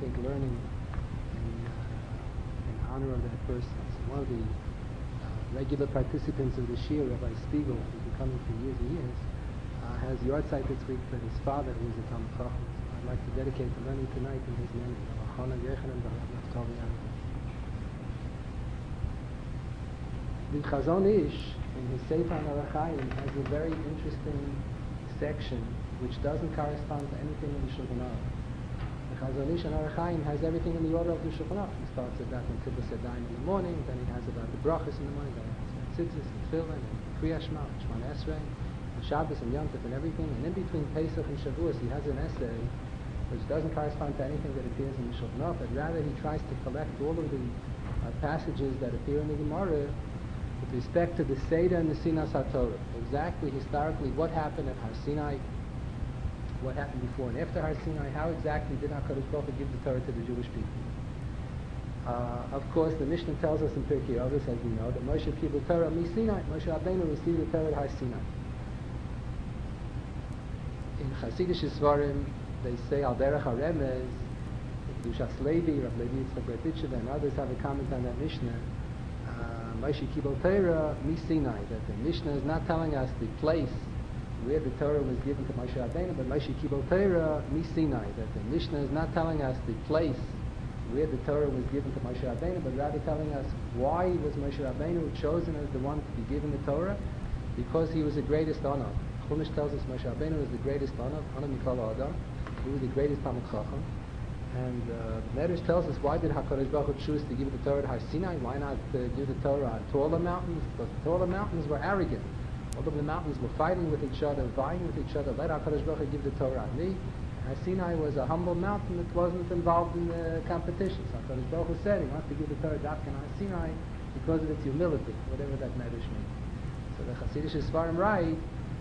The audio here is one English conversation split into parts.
think, learning in honor of that person. So one of the regular participants of the Shir, Rabbi Spiegel, who's been coming for years and years, has yahrzeit this week for his father, who is a Talmid Chacham. So I'd like to dedicate the learning tonight in his name. The Chazon Ish, in his Sefer Orach Chaim, has a very interesting section which doesn't correspond to anything in the Shulchan Aruch. The Chazon Ish in Orach Chaim has everything in the order of the Shulchan Aruch. He starts with that in Tibbus Yadayim in the morning, then he has about the brachas in the morning, then he has about tzitzis and tefillin and Kriyas Shema and Shemona Esrei, and Shabbos and Yom Tov and everything. And in between Pesach and Shavuos, he has an essay which doesn't correspond to anything that appears in the Shulchan Aruch, but rather he tries to collect all of the passages that appear in the Gemara with respect to the Seder and the Sinas HaTorah. Exactly, historically, what happened at Har Sinai, what happened before and after Har Sinai, how exactly did HaKadosh Baruch Hu give the Torah to the Jewish people. Of course, the Mishnah tells us in Pirkei Avos, as we know, that Moshe Kibul Torah Mi Sinai, Moshe Rabbeinu received the Torah at Har Sinai. In Hasidic Svarim, they say Al Derech HaRemez, Kedushas Levi, Rav Levi Yitzchak Berdichev, and others have a comment on that Mishnah. Moshe Kibul Torah Mi Sinai, that the Mishnah is not telling us the place where the Torah was given to Moshe Rabbeinu, but Moshe Kibul Torah Mi Sinai, that the Mishnah is not telling us the place where the Torah was given to Moshe Rabbeinu, but rather telling us why was Moshe Rabbeinu chosen as the one to be given the Torah, because he was the greatest honor. Chumash tells us Moshe Rabbeinu was the greatest honor Mikol Adam. He was the greatest Talmid Chacham. And Medrash tells us, why did HaKadosh Baruch Hu choose to give the Torah at Har Sinai? Why not give the Torah on taller mountains? Because the taller mountains were arrogant. All of the mountains were fighting with each other, vying with each other. Let HaKadosh Baruch Hu give the Torah on me. Har Sinai was a humble mountain that wasn't involved in the competition. So HaKadosh Baruch Hu said he wants to give the Torah Dafka on Har Sinai because of its humility, whatever that Medrash means. So the Hasidic Svarim write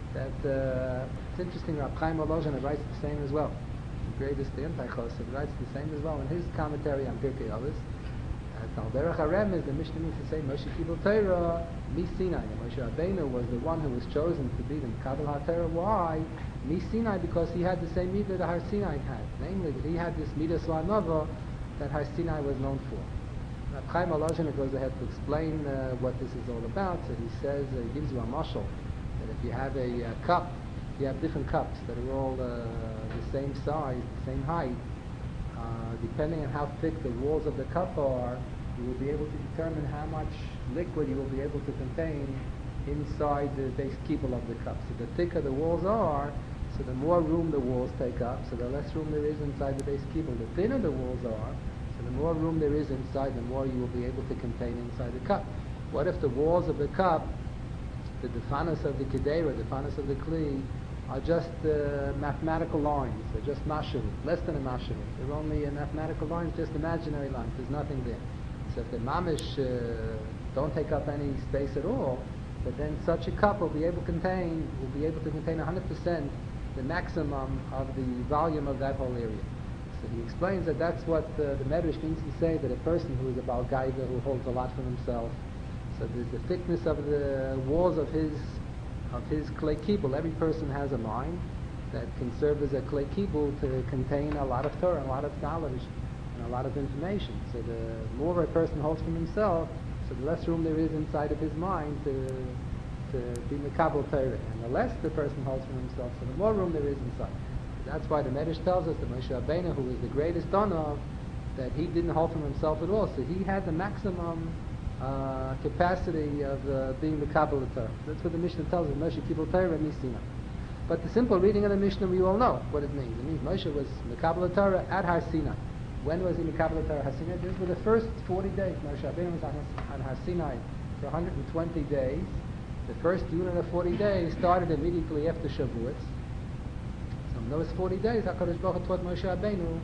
that it's interesting, Rab Chaim Volozhin writes the same as well. The greatest, the Anti-Chosed, writes the same as well in his commentary on Pirkei Avos. Al Derech HaRemez, the Mishnah means to say Moshe Kibul Torah Mi Sinai. Moshe Rabbeinu was the one who was chosen to be the Mekabel HaTorah. Why? Mi Sinai, because he had the same midah that Har Sinai had. Namely, that he had this midah Slanova that Har Sinai was known for. Rab Chaim Volozhin goes ahead to explain what this is all about. So he says, he gives you a mashal, that if you have a cup, you have different cups that are all the same size, the same height. Depending on how thick the walls of the cup are, you will be able to determine how much liquid you will be able to contain inside the base kibble of the cup. So the thicker the walls are, so the more room the walls take up, so the less room there is inside the base kibble. The thinner the walls are, so the more room there is inside, the more you will be able to contain inside the cup. What if the walls of the cup, the defanas of the kedera, the defanas of the kli, are just mathematical lines? They're just mashavu, less than a mashavu. They're only mathematical lines, just imaginary lines. There's nothing there. So if the mamish don't take up any space at all, but then such a cup will be able to contain 100% the maximum of the volume of that whole area. So he explains that that's what the Medrash means to say, that a person who is a Baal Gaiva, who holds a lot for himself, so there's the thickness of the walls of his clay kibble. Every person has a mind that can serve as a clay kibble to contain a lot of Torah, a lot of knowledge, and a lot of information. So the more a person holds from himself, so the less room there is inside of his mind to be Mekabel Torah. And the less the person holds from himself, so the more room there is inside. That's why the Medrash tells us that Moshe Rabbeinu, who was the greatest honor, that he didn't hold from himself at all. So he had the maximum capacity of being the Kabbalah Torah. That's what the Mishnah tells us, Moshe Kibul Torah Mi Sinai. But the simple reading of the Mishnah, we all know what it means. It means Moshe was Kabbalah Torah at Har Sinai. When was he Kabbalah Torah Har Sinai? These were the first 40 days. Moshe Rabbeinu was on Har Sinai for 120 days. The first unit of 40 days started immediately after Shavuot. So in those 40 days, HaKadosh Baruch Hu taught Moshe Rabbeinu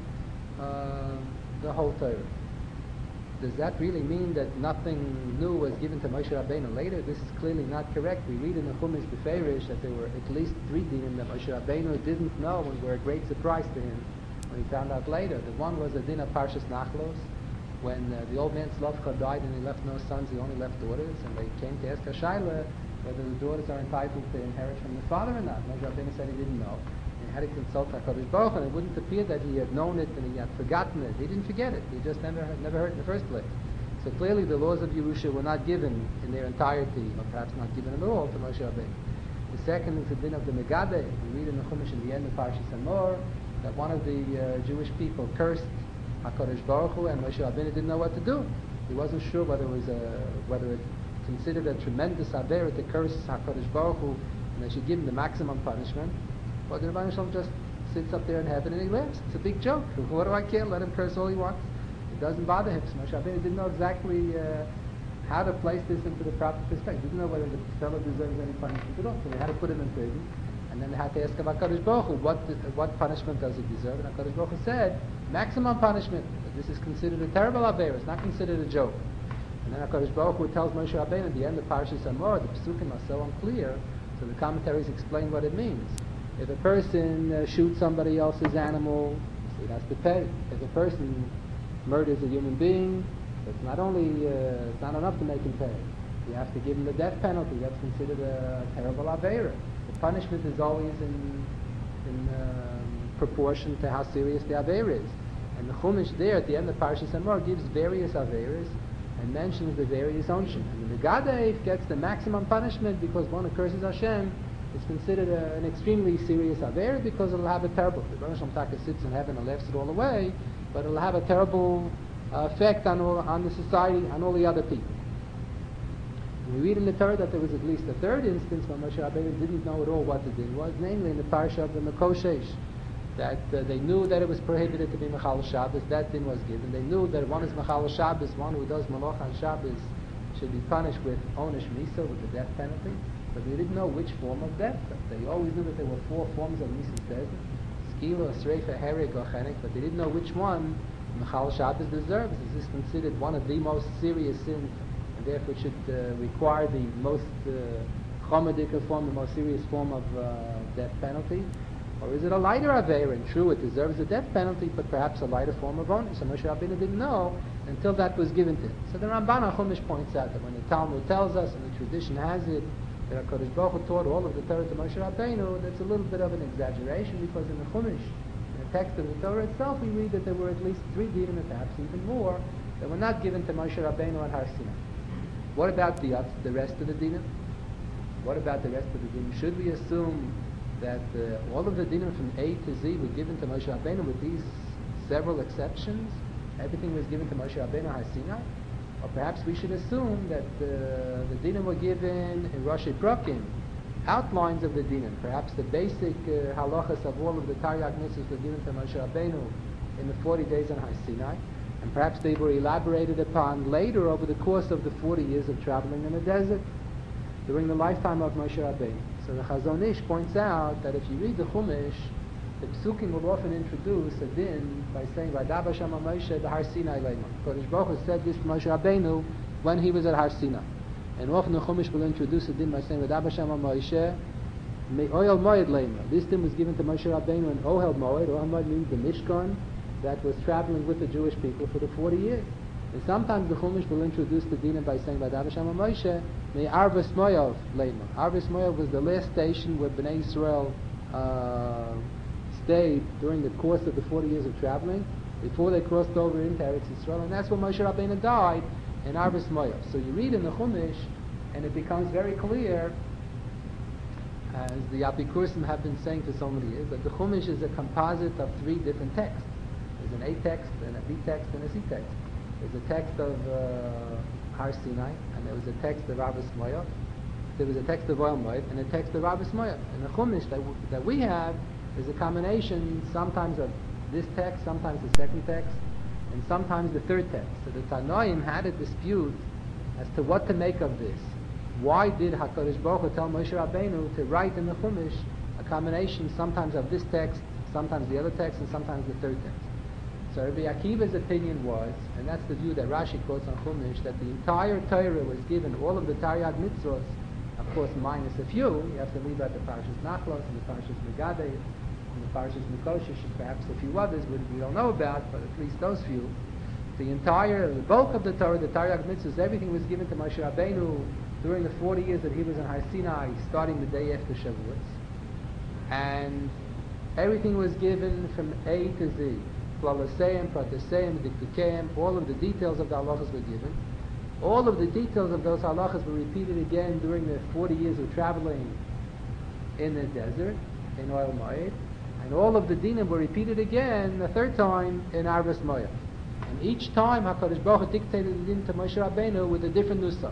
the whole Torah. Does that really mean that nothing new was given to Moshe Rabbeinu later? This is clearly not correct. We read in the Chumash Beferish that there were at least 3 dinim that Moshe Rabbeinu didn't know and were a great surprise to him when he found out later. The one was the din of Parshas Nachlos, when the old man Slavcha died and he left no sons, he only left daughters, and they came to ask Hashaila whether the daughters are entitled to inherit from the father or not. Moshe Rabbeinu said he didn't know. He had to consult HaKadosh Baruch Hu, and it wouldn't appear that he had known it and he had forgotten it. He didn't forget it. He just never heard it in the first place. So clearly the laws of Yerusha were not given in their entirety, or perhaps not given at all, to Moshe Rabbeinu. The second is the din of the Megadeh. We read in the Chumash in the end of Parshas Hamor that one of the Jewish people cursed HaKadosh Baruch Hu, and Moshe Rabbeinu didn't know what to do. He wasn't sure whether it considered a tremendous avera to curse HaKadosh Baruch Hu, and they should give him the maximum punishment. Or the Rebbeinu Shalom just sits up there in heaven and he laughs. It's a big joke. What do I care? Let him curse all he wants. It doesn't bother him. So Moshe Rabbeinu didn't know exactly how to place this into the proper perspective. He didn't know whether the fellow deserves any punishment at all. So they had to put him in prison, and then they had to ask about HaKadosh Baruch Hu, what punishment does he deserve? And HaKadosh Baruch Hu said, maximum punishment. This is considered a terrible avera. It's not considered a joke. And then HaKadosh Baruch Hu tells Moshe Rabbeinu at the end of Parshas Hamor, the Pesukim are so unclear, so the commentaries explain what it means. If a person shoots somebody else's animal, so he has to pay. If a person murders a human being, so it's not only it's not enough to make him pay. You have to give him the death penalty. That's considered a terrible avera. The punishment is always in proportion to how serious the avera is. And the Chumash there at the end of Parshas Hamor gives various averas and mentions the various onshim. And the Megadeh gets the maximum punishment because one who curses Hashem is considered an extremely serious avera because it'll have a terrible. The Rebbeinu Shalom Taka sits in heaven and laughs it all away, but it'll have a terrible effect on the society, on all the other people. We read in the Torah that there was at least a third instance when Moshe Rabbeinu didn't know at all what the din was, namely in the parsha of the Mekoshesh, that they knew that it was prohibited to be Mechal Shabbos. That din was given. They knew that one is Mechal Shabbos, one who does Malach on Shabbos should be punished with Onish Misa, with the death penalty. But they didn't know which form of death. They always knew that there were 4 forms of Misas Bezdin, Skila, Sreifa, Hereg, or Chenek, but they didn't know which one Mechal Shabbos deserves. This is considered one of the most serious sins, and therefore should require the most chomadika form, the most serious form of death penalty. Or is it a lighter avera? And true, it deserves a death penalty, but perhaps a lighter form of onus. So Moshe Rabbeinu didn't know until that was given to him. So the Ramban HaChumash points out that when the Talmud tells us, and the tradition has it, that HaKadosh Baruch Hu taught all of the Torah to Moshe Rabbeinu, that's a little bit of an exaggeration, because in the Chumash, in the text of the Torah itself, we read that there were at least 3 dinim, and perhaps even more, that were not given to Moshe Rabbeinu at Har Sinai. What about the rest of the dinim? What about the rest of the dinim? Should we assume that all of the dinim from A to Z were given to Moshe Rabbeinu with these several exceptions? Everything was given to Moshe Rabbeinu at Har Sinai? Or perhaps we should assume that the dinim were given in Rashi Prakim, outlines of the dinim. Perhaps the basic halachas of all of the Taryag mitzvahs were given to Moshe Rabbeinu in the 40 days on Har Sinai, and perhaps they were elaborated upon later over the course of the 40 years of traveling in the desert during the lifetime of Moshe Rabbeinu. So the Chazon Ish points out that if you read the Chumash, the Pesukim will often introduce a din by saying, "Vaydaber Shama Moshe the Har Sinai Leima." Kodesh Baruch Hu said this to Moshe Rabbeinu when he was at Har Sinai. And often the Chumash will introduce a din by saying, "Vaydaber Shama Moshe Me'ohel Moed Leima." This din was given to Moshe Rabbeinu in Ohel Moed. Ohel Moed means the Mishkan that was traveling with the Jewish people for the 40 years. And sometimes the Chumash will introduce the din by saying, "Vaydaber Shama Moshe Me'arvas Moav Leima." Arvas Moav was the last station where Bnei Yisrael stayed during the course of the 40 years of traveling before they crossed over into Eretz Yisrael, and that's where Moshe Rabbeinu died in Arvas Moav. So you read in the Chumash, and it becomes very clear, as the Apikursim have been saying for so many years, that the Chumash is a composite of 3 different texts. There's an A text, and a B text, and a C text. There's a text of Har Sinai, and there was a text of Arvas Moav. There was a text of Ohel Moed, and a text of Arvas Moav. And the Chumash that we have is a combination sometimes of this text, sometimes the second text, and sometimes the third text. So the Tanoim had a dispute as to what to make of this. Why did HaKadosh Baruch Hu tell Moshe Rabbeinu to write in the Chumash a combination sometimes of this text, sometimes the other text, and sometimes the third text? So Rabbi Akiva's opinion was, and that's the view that Rashi quotes on Chumash, that the entire Torah was given, all of the Taryag mitzvahs, of course minus a few. You have to leave out the Parshas Nachlos and the Parshas Megadeh, and the Parshas Mekoshesh, and perhaps a few others we don't know about, but at least those few. The bulk of the Torah, the Taryag mitzvahs, everything was given to Moshe Rabbeinu during the 40 years that he was in Har Sinai, starting the day after Shavuot. And Everything was given from A to Z. Plalaseim, Prataseim, Dikdukeim, all of the details of the halachas were given. All of the details of those halachas were repeated again during the 40 years of traveling in the desert, in Oil Moed. And all of the dinim were repeated again the third time in Arvas Moed. And each time HaKadosh Baruch Hu dictated the din to Moshe Rabbeinu with a different nusach.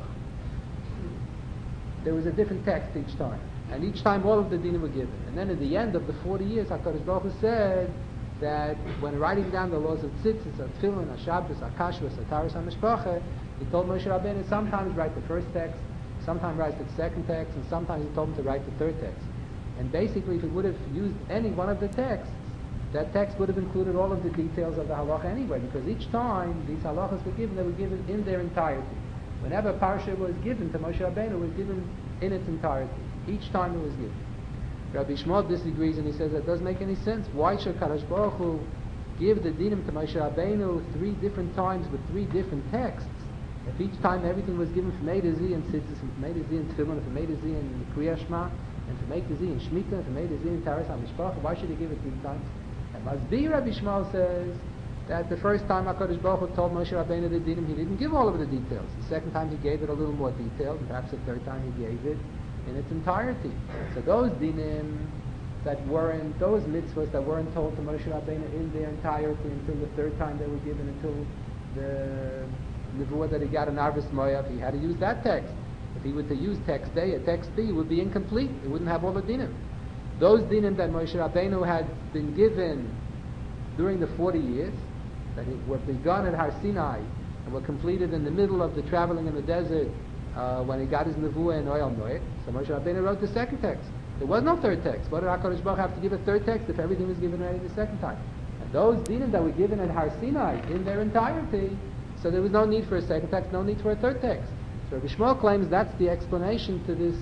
There was a different text each time. And each time all of the dinim were given. And then at the end of the 40 years, HaKadosh Baruch Hu said that when writing down the laws of tzitzis, of tefillin, of Shabbos, of kashrus, of taras HaMishpacha, he told Moshe Rabbeinu sometimes write the first text, sometimes write the second text, and sometimes he told him to write the third text. And basically, if he would have used any one of the texts, that text would have included all of the details of the halacha anyway, because each time these halachas were given, they were given in their entirety. Whenever parsha was given to Moshe Rabbeinu, it was given in its entirety. Each time it was given. Rabbi Shmuel disagrees and he says that doesn't make any sense. Why should Kadosh Baruch Hu give the dinim to Moshe Rabbeinu 3 different times with 3 different texts? If each time everything was given from A to Z in tzitzis, and from A to Z in tefillin, and from A to Z in Kriyas Shema, and from A to Z in Shemitah, and from A to Z in Taras HaMishpacha, why should he give it 3 times? And Masbi Rabbi Shmuel says that the first time HaKadosh Baruch Hu told Moshe Rabbeinu the dinim, he didn't give all of the details. The second time he gave it a little more detail, and perhaps the third time he gave it in its entirety. So those dinim that weren't, those mitzvahs that weren't told to Moshe Rabbeinu in their entirety until the third time they were given, until the nevuah that he got in Arvas Moav, he had to use that text. If he were to use text A or text B, it would be incomplete. It wouldn't have all the dinim. Those dinim that Moshe Rabbeinu had been given during the 40 years, that were begun at Har Sinai and were completed in the middle of the traveling in the desert when he got his nevuah in Oil Moed, so Moshe Rabbeinu wrote the second text. There was no third text. What did HaKadosh Baruch Hu have to give a third text if everything was given already the second time? And those dinim that were given at Har Sinai in their entirety, so there was no need for a second text, no need for a third text. So Rabbi Shmuel claims that's the explanation to this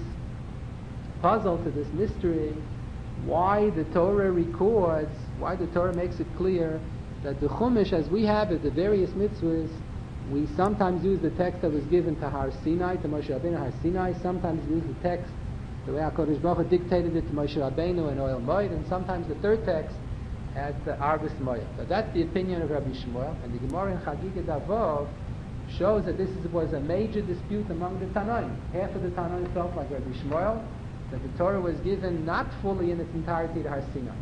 puzzle, to this mystery, why the Torah records, why the Torah makes it clear that the Chumash, as we have it, the various mitzvahs, we sometimes use the text that was given to Har Sinai, to Moshe Rabbeinu Har Sinai, sometimes use the text the way HaKadosh Baruch Hu dictated it to Moshe Rabbeinu in Oil Moed, and sometimes the third text at Arvas Moed. So that's the opinion of Rabbi Shmuel, and the Gemara in Chagiga Davov shows that this was a major dispute among the Tanoim. Half of the Tanoim felt like Rabbi Shmuel, that the Torah was given not fully in its entirety to Har Sinai.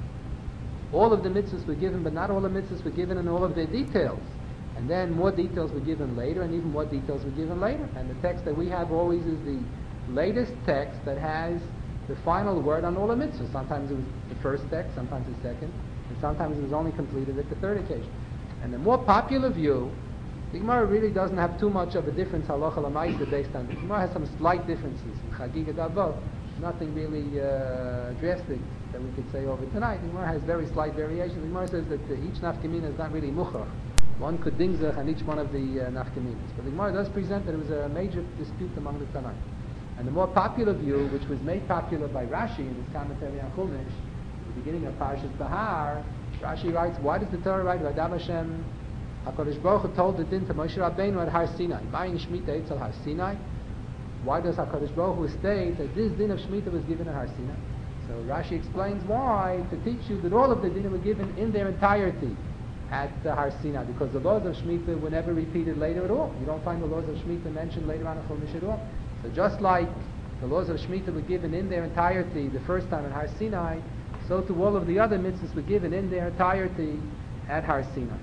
All of the mitzvahs were given, but not all the mitzvahs were given in all of their details. And then more details were given later, and even more details were given later. And the text that we have always is the latest text that has the final word on all the mitzvahs. Sometimes it was the first text, sometimes the second, and sometimes it was only completed at the third occasion. And the more popular view, the Gemara really doesn't have too much of a difference halacha l'maaseh based on this. The Gemara has some slight differences in Chagiga Davot, nothing really drastic that we could say over tonight. The Gemara has very slight variations. The Gemara says that each nafkamina is not really muchach. One could dingzach on each one of the nafkaminas. But the Gemara does present that it was a major dispute among the Tanaim. And the more popular view, which was made popular by Rashi in his commentary on Chumash, at the beginning of Parshas Bahar, Rashi writes, why does the Torah write, V'adav Hashem, HaKadosh Baruch Hu told the din to Moshe Rabbeinu at Har Sinai, Mayin Shemitah Eitzel Har Sinai? Why does HaKadosh Baruch Hu state that this din of Shemitah was given at Har Sinai? So Rashi explains why, to teach you that all of the dinim were given in their entirety at Har Sinai, because the laws of Shemitah were never repeated later at all. You don't find the laws of Shemitah mentioned later on in Chumash at all. So just like the laws of Shemitah were given in their entirety the first time at Har Sinai, so too all of the other mitzvahs were given in their entirety at Har Sinai.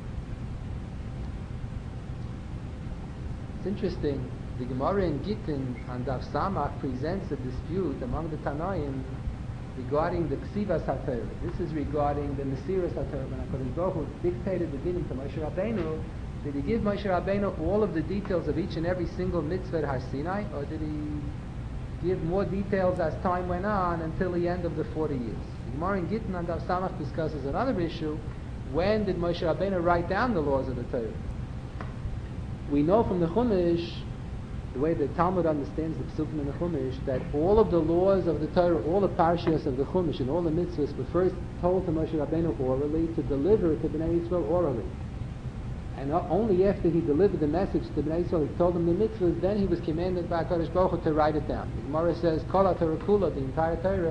It's interesting, the Gemara in Gittin on Daf Samach presents a dispute among the Tanaim regarding the Ksivas HaTorah. This is regarding the Mesiras HaTorah. When HaKadosh Baruch Hu dictated the dinim to Moshe Rabbeinu, did he give Moshe Rabbeinu all of the details of each and every single mitzvah at Har Sinai, or did he give more details as time went on until the end of the 40 years? The Gemara in Gittin on Daf Samach discusses another issue. When did Moshe Rabbeinu write down the laws of the Torah? We know from the Chumash, the way the Talmud understands the Pesukim in the Chumash, that all of the laws of the Torah, all the parashas of the Chumash and all the mitzvahs were first told to Moshe Rabbeinu orally to deliver to Bnei Yisrael orally. And only after he delivered the message to Bnei Yisrael, he told them the mitzvahs, then he was commanded by HaKadosh Baruch Hu to write it down. The Gemara says, Kol HaTorah Kula, the entire Torah,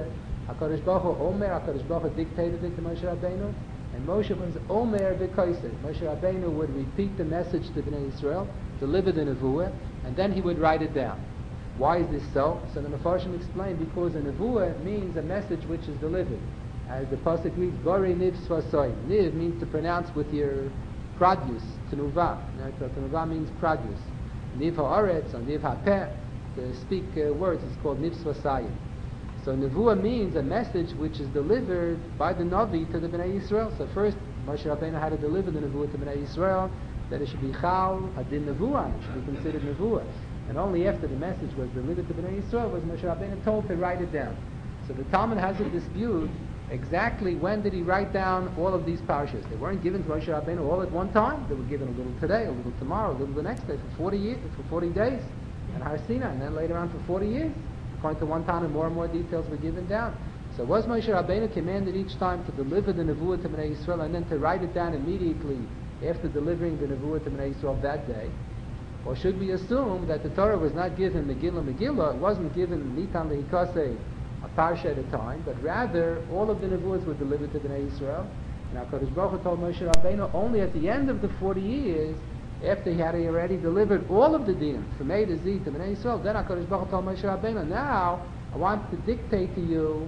HaKadosh Baruch Hu Omer, HaKadosh Baruch Hu dictated it to Moshe Rabbeinu, and Moshe was Omer v'Kaiser. Moshe Rabbeinu would repeat the message to Bnei Yisrael, deliver the Nevuah, and then he would write it down. Why is this so? So the Mefarshim explained, because a Nevuah means a message which is delivered. As the Pasuk reads, Borei Niv Svasoy. Niv means to pronounce with your produce, Tenuvah. Tenuvah means produce. Niv ha'aretz, or Niv ha'peh, to speak words, it's called Niv Svasayim. So Nevuah means a message which is delivered by the Navi to the Bnei Yisrael. So first, Moshe Rabbeinu had to deliver the Nevuah to Bnei Yisrael, that it should be Chal Adin Nevuah, it should be considered Nevuah. And only after the message was delivered to Bnei Yisrael was Moshe Rabbeinu told to write it down. So the Talmud has a dispute exactly when did he write down all of these parashas. They weren't given to Moshe Rabbeinu all at one time. They were given a little today, a little tomorrow, a little the next day, for 40 years, for 40 days, and Har Sinai, and then later on for 40 years. According to one time, and more details were given down. So was Moshe Rabbeinu commanded each time to deliver the Nevuah to Bnei Yisrael and then to write it down immediately after delivering the Nevuah to Bnei Yisrael that day? Or should we assume that the Torah was not given Megillah, it wasn't given Nitan Lehikaseh, a parsha at a time, but rather all of the Nevuahs were delivered to Bnei Yisrael. And HaKadosh Baruch Hu told Moshe Rabbeinu only at the end of the 40 years, after he had already delivered all of the dinim from A to Z to Bnei Yisrael, then HaKadosh Baruch Hu told Moshe Rabbeinu, now I want to dictate to you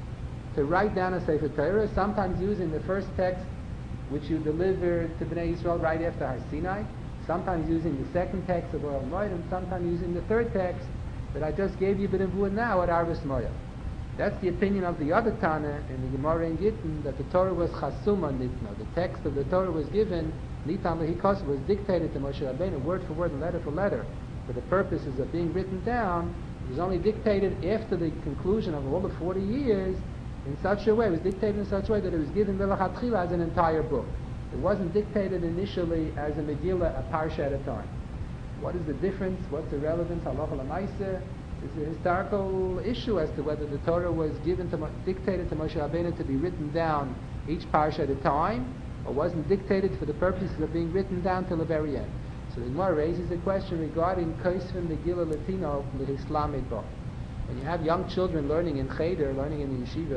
to write down a Sefer Torah, sometimes using the first text which you delivered to Bnei Yisrael right after Har Sinai, sometimes using the second text of Oral Moed, and sometimes using the third text that I just gave you B'Nevuah now at Arvis Moed. That's the opinion of the other Tana in the Gemara in Gittin, that the Torah was Chasuma Nitna. The text of the Torah was given, Nitan Lehikos, was dictated to Moshe Rabbeinu, word for word and letter for letter. For the purposes of being written down, it was only dictated after the conclusion of all the 40 years in such a way, it was dictated in such a way that it was given Melachatchila as an entire book. It wasn't dictated initially as a Megillah, a parsha at a time. What is the difference? What's the relevance? Halacha l'maaseh. It's a historical issue as to whether the Torah was dictated to Moshe Rabbeinu to be written down each parsha at a time, or wasn't dictated for the purposes of being written down till the very end. So the Gemara raises a question regarding Kaisvim Megillah Latino l'Islamid Bo. When you have young children learning in Cheder, learning in the yeshiva,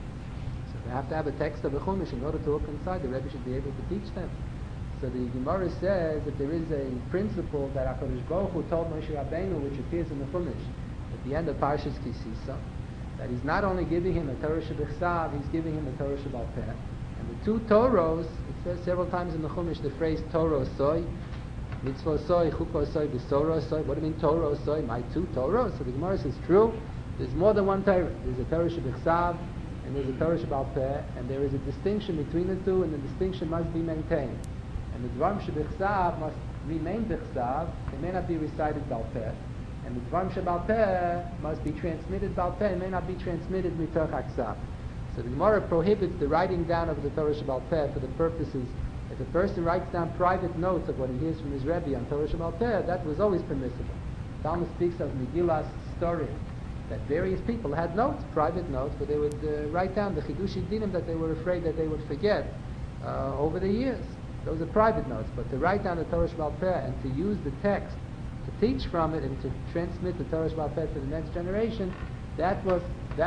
so they have to have a text of the Chumash in order to look inside. The Rebbe should be able to teach them. So the Gemara says that there is a principle that HaKadosh Baruch Hu told Moshe Rabbeinu, which appears in the Chumash at the end of Parshas Kisisa, that he's not only giving him a Torah Shebechsav, he's giving him a Torah Shebal Peh. And the two Torahs, it says several times in the Chumash the phrase Torah Soy, Mitzvah Soy, Chukah Soy, Besorah Soy. What do you mean Torah Soy? My two Torahs? So the Gemara says true. There's more than one Torah. There's a Torah Shebechsav and there's a Torah Shebal Peh, and there is a distinction between the two, and the distinction must be maintained. And the Dvarim Shebechsav must remain Bechsav. It may not be recited Bal Peh. And the Dvarim Shebal Peh must be transmitted Bal Peh. It may not be transmitted Mitoch Aksav. So the Gemara prohibits the writing down of the Torah Shebal Peh for the purposes. If a person writes down private notes of what he hears from his Rebbe on Torah Shebal Peh, that was always permissible. Talmud speaks of Megillas story, that various people had notes, private notes, but they would write down the Chidushi Dinim that they were afraid that they would forget over the years. Those are private notes, but to write down the Torah Shebal Peh and to use the text to teach from it and to transmit the Torah Shebal Peh to the next generation, that's what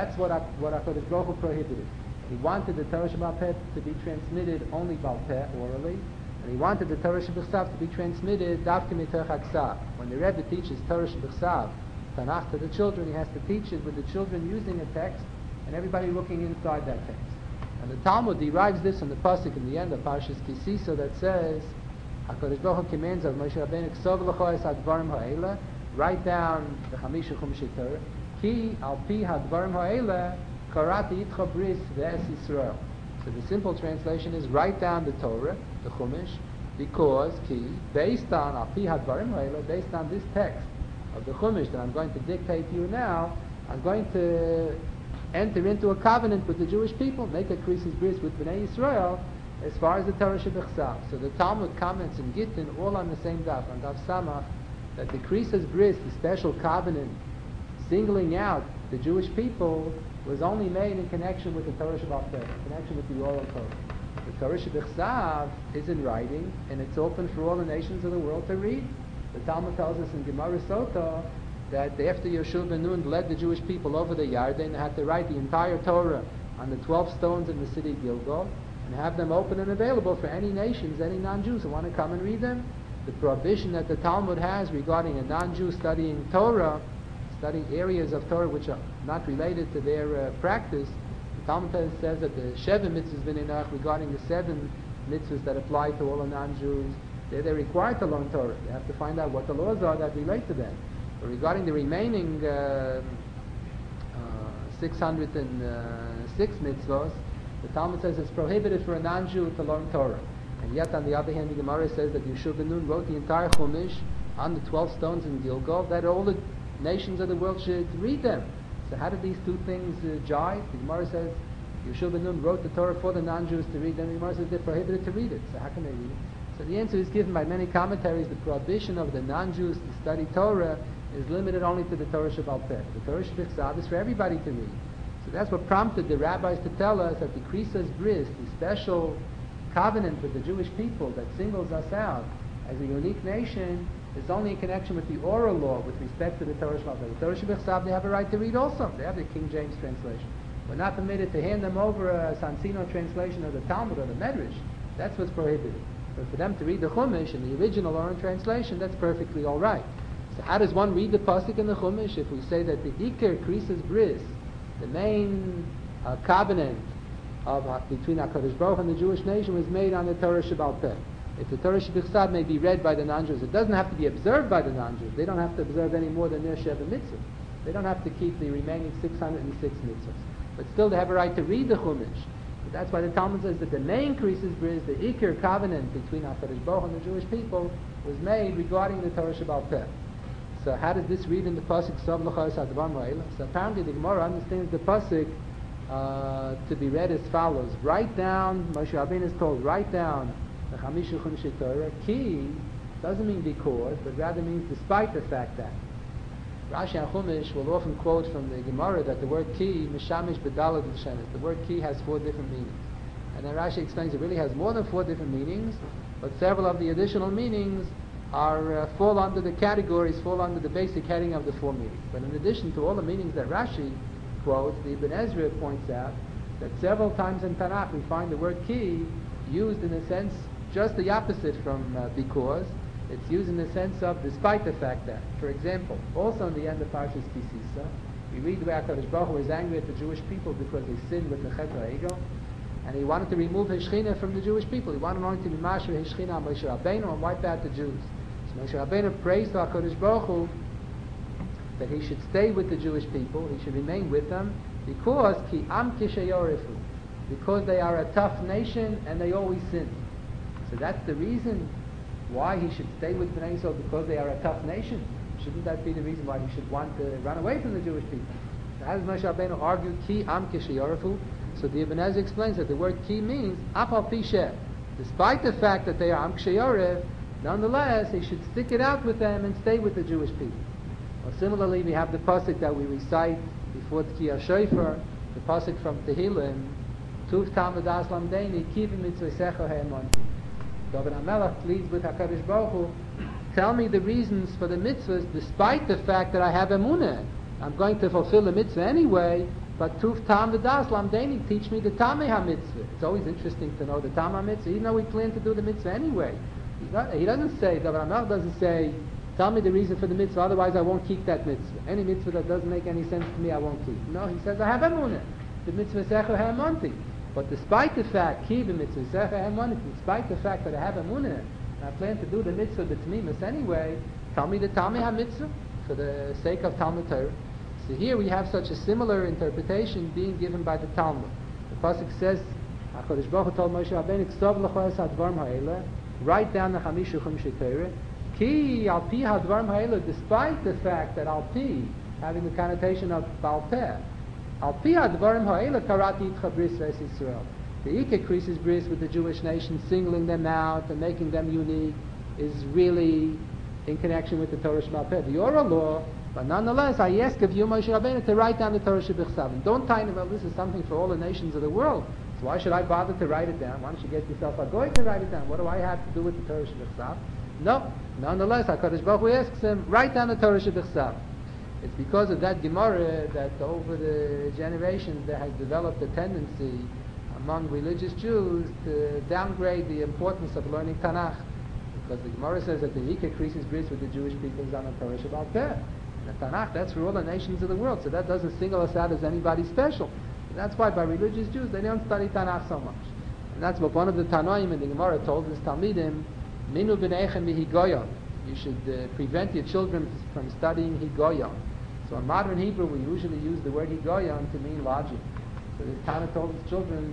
HaKadosh Baruch Hu prohibited. He wanted the Torah Shebal Peh to be transmitted only Bal Peh, orally, and he wanted the Torah Shebechsav to be transmitted Davke Mitoch Aksav. When the Rebbe teaches Torah Shebechsav, Tanakh to the children, he has to teach it with the children using a text and everybody looking inside that text. And the Talmud derives this from the pasuk in the end of Parshas Kisisa that says, HaKadosh Baruch Hu commands of Moshe Rabbeinu, Ksov l'cho es hadvarim ha'ela, write down the Chamisha Chumash Torah, Ki al pi hadvarim ha'ela, Karati itcha bris ve'es Yisrael. So the simple translation is, write down the Torah, the Chumash, because Ki, based on al pi hadvarim ha'ela, based on this text of the Chumash that I'm going to dictate to you now, I'm going to enter into a covenant with the Jewish people, make a krisis bris with Bnei Yisrael, as far as the Torah Shebechsav. So the Talmud comments in Gittin, all on the same daf, on Daf Samach, that the krisis bris, the special covenant, singling out the Jewish people, was only made in connection with the Torah Shebal Peh, in connection with the oral Torah. The Torah Shebechsav is in writing, and it's open for all the nations of the world to read. The Talmud tells us in Gemara Sota that after Yeshua ben Nun led the Jewish people over the Yarden, they had to write the entire Torah on the 12 stones in the city of Gilgal and have them open and available for any nations, any non-Jews who want to come and read them. The prohibition that the Talmud has regarding a non-Jew studying Torah, studying areas of Torah which are not related to their practice, the Talmud says that the Sheva mitzvahs b'ninach, regarding the 7 mitzvahs that apply to all the non-Jews, they're required to learn Torah. They have to find out what the laws are that relate to them. But regarding the remaining 606 mitzvahs, the Talmud says it's prohibited for a non-Jew to learn Torah. And yet, on the other hand, the Gemara says that Yeshua ben Nun wrote the entire Chumash on the 12 stones in Gilgal, that all the nations of the world should read them. So how did these two things jive? The Gemara says Yeshua ben Nun wrote the Torah for the non-Jews to read them. The Gemara says they're prohibited to read it. So how can they read it? So the answer is given by many commentaries. The prohibition of the non-Jews to study Torah is limited only to the Torah Shebaal Peh. The Torah Shebichsav is for everybody to read. So that's what prompted the rabbis to tell us that the Krisas Bris, the special covenant with the Jewish people that singles us out as a unique nation, is only in connection with the oral law with respect to the Torah Shebaal Peh. The Torah Shebichsav they have a right to read also. They have the King James translation. We're not permitted to hand them over a Sansino translation of the Talmud or the Medrash. That's what's prohibited. But for them to read the Chumash in the original oral translation, that's perfectly all right. So how does one read the pasuk in the Chumash if we say that the Iker Krisas Bris, the main covenant between HaKadosh Baruch and the Jewish nation, was made on the Torah Shebaal Peh? If the Torah Shebichsav may be read by the non-Jews, it doesn't have to be observed by the non-Jews. They don't have to observe any more than their Sheva mitzvah. They don't have to keep the remaining 606 mitzvahs. But still they have a right to read the Chumash. That's why the Talmud says that the main Krisas Bris, the Iker covenant between HaKadosh Baruch and the Jewish people, was made regarding the Torah Shebaal Peh. So how does this read in the pasuk Sov L'chos Advar Ma'ila? So apparently the Gemara understands the pasuk to be read as follows: write down. Moshe Rabbeinu is told, write down the Chamisha Chumshei Torah. Ki doesn't mean because, but rather means despite the fact that. Rashi and Chumash will often quote from the Gemara that the word ki, mishamish bedalad l'shemes, the word ki has 4 different meanings. And then Rashi explains it really has more than 4 different meanings, but several of the additional meanings are fall under the categories, fall under the basic heading of the 4 meanings. But in addition to all the meanings that Rashi quotes, the Ibn Ezra points out that several times in Tanakh we find the word ki used in a sense just the opposite from because. It's used in the sense of despite the fact that. For example, also in the end of Parshas Kisisa, we read where HaKadosh Baruch Hu was angry at the Jewish people because they sinned with the Chet HaEgel, and he wanted to remove his Shechina from the Jewish people. He wanted only to be Mashra his Shechina on Moshe Rabbeinu and wipe out the Jews. So Moshe Rabbeinu prays to HaKadosh Baruch Hu that he should stay with the Jewish people, he should remain with them, because Ki Am Kishayorifu, because they are a tough nation and they always sin. So that's the reason why he should stay with Bnei Yisrael, because they are a tough nation. Shouldn't that be the reason why he should want to run away from the Jewish people? So how does Moshe Rabbeinu argue Ki Am Kishayorifu? So the Ibn Ezra explains that the word Ki means Afal Pisheh. Despite the fact that they are Am Kishayorev, nonetheless he should stick it out with them and stay with the Jewish people. Well, similarly, we have the pasuk that we recite before Tkiyah Shofar, the pasuk from Tehillim, Tuv Talmud Aslam Deini Kivim Mitzvosecha He'emonti. David HaMelech pleads with HaKadosh Baruch Hu, tell me the reasons for the mitzvahs despite the fact that I have emunah. I'm going to fulfill the mitzvah anyway, but Tuv Tam V'das Lamdeni, teach me the Tamei HaMitzvah. It's always interesting to know the Tam HaMitzvah, even though we plan to do the mitzvah anyway. He doesn't say, David HaMelech doesn't say, tell me the reason for the mitzvah, otherwise I won't keep that mitzvah. Any mitzvah that doesn't make any sense to me, I won't keep. No, he says, I have emunah. The mitzvah Secha Ha'emonti. But despite the fact, despite the fact that I have emunah, and I plan to do the mitzvah b'tmimus anyway, tell me the Tamei HaMitzvah for the sake of Talmud Torah. So here we have such a similar interpretation being given by the Talmud. The pasuk says, HaKadosh Baruch Hu told Moshe Rabbeinu, K'tov l'chos hadvarim ha'ela, write down the Chamisha Chumshei Torah, Ki al pi hadvarim ha'ela, despite the fact that al pi, having the connotation of Baal Peh, Al pi hadvarim ha'ela karati itcha bris v'es Yisrael. The Iker Krisas Bris with the Jewish nation, singling them out and making them unique, is really in connection with the Torah Shebaal Peh, the oral law. But nonetheless, I ask of you, Moshe Rabbeinu, to write down the Torah Shebichsav. And don't tell me, well, this is something for all the nations of the world. So why should I bother to write it down? Why don't you get yourself a goy to write it down? What do I have to do with the Torah Shebichsav? No. Nonetheless, HaKadosh Baruch Hu asks him, write down the Torah Shebichsav. It's because of that Gemara that over the generations there has developed a tendency among religious Jews to downgrade the importance of learning Tanakh. Because the Gemara says that the Yikah increases bris with the Jewish people is on a Torah Shabbat Peh. The Tanakh, that's for all the nations of the world, so that doesn't single us out as anybody special. And that's why by religious Jews they don't study Tanakh so much. And that's what one of the Tanoim in the Gemara told his Talmidim, Minu b'neichem mihigoyon. You should prevent your children from studying Higoyon. So in modern Hebrew we usually use the word Higoyon to mean logic. So the Tana told his children,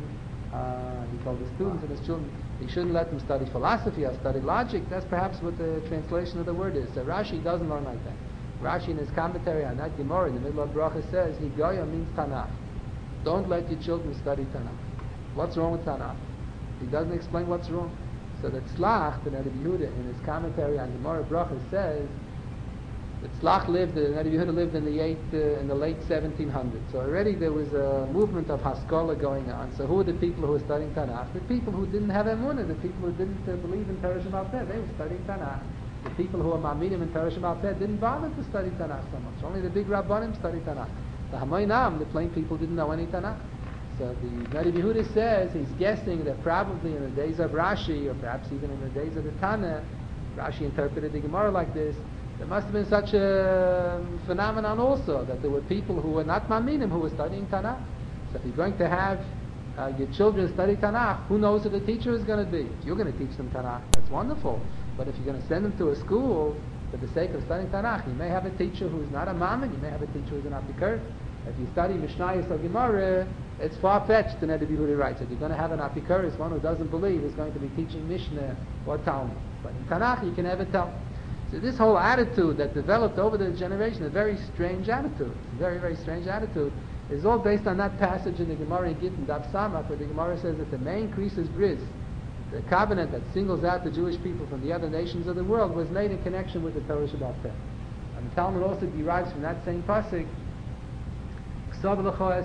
he told his students and his children, he shouldn't let them study philosophy or study logic. That's perhaps what the translation of the word is. So Rashi doesn't learn like that. Rashi in his commentary on that Gemara in the middle of Bracha says, Higoyon means Tanakh. Don't let your children study Tanakh. What's wrong with Tanakh? He doesn't explain what's wrong. So that Tzlach, the Rebbe Yehuda, in his commentary on Gemara Bracha says that Tzlach lived, the Rebbe Yehuda lived in the late 1700s. So already there was a movement of Haskalah going on. So who are the people who were studying Tanakh? The people who didn't have Emunah, the people who didn't believe in Torah Sheba'al Peh, they were studying Tanakh. The people who were Ma'aminim in Torah Sheba'al Peh didn't bother to study Tanakh so much. Only the big Rabbanim studied Tanakh. The Hamoinam, the plain people, didn't know any Tanakh. So the Rebbe Yehuda says he's guessing that probably in the days of Rashi, or perhaps even in the days of the Tana, Rashi interpreted the Gemara like this, there must have been such a phenomenon also, that there were people who were not Ma'aminim who were studying Tanakh. So if you're going to have your children study Tanakh, who knows who the teacher is going to be? If you're going to teach them Tanakh, that's wonderful. But if you're going to send them to a school for the sake of studying Tanakh, you may have a teacher who's not a Ma'amin, you may have a teacher who's an Apikar. If you study Mishnayos or Gemara, it's far-fetched, the Rebbe Yehuda writes. If you're going to have an Apikuris, one who doesn't believe, is going to be teaching Mishnah or Talmud. But in Tanakh, you can never tell. So this whole attitude that developed over the generation, a very strange attitude, a very, very strange attitude, is all based on that passage in the Gemara in Gittin, Daf Samach, where the Gemara says that the main increases bris, the covenant that singles out the Jewish people from the other nations of the world, was made in connection with the Torah Shabbat Peh. And the Talmud also derives from that same pasuk, the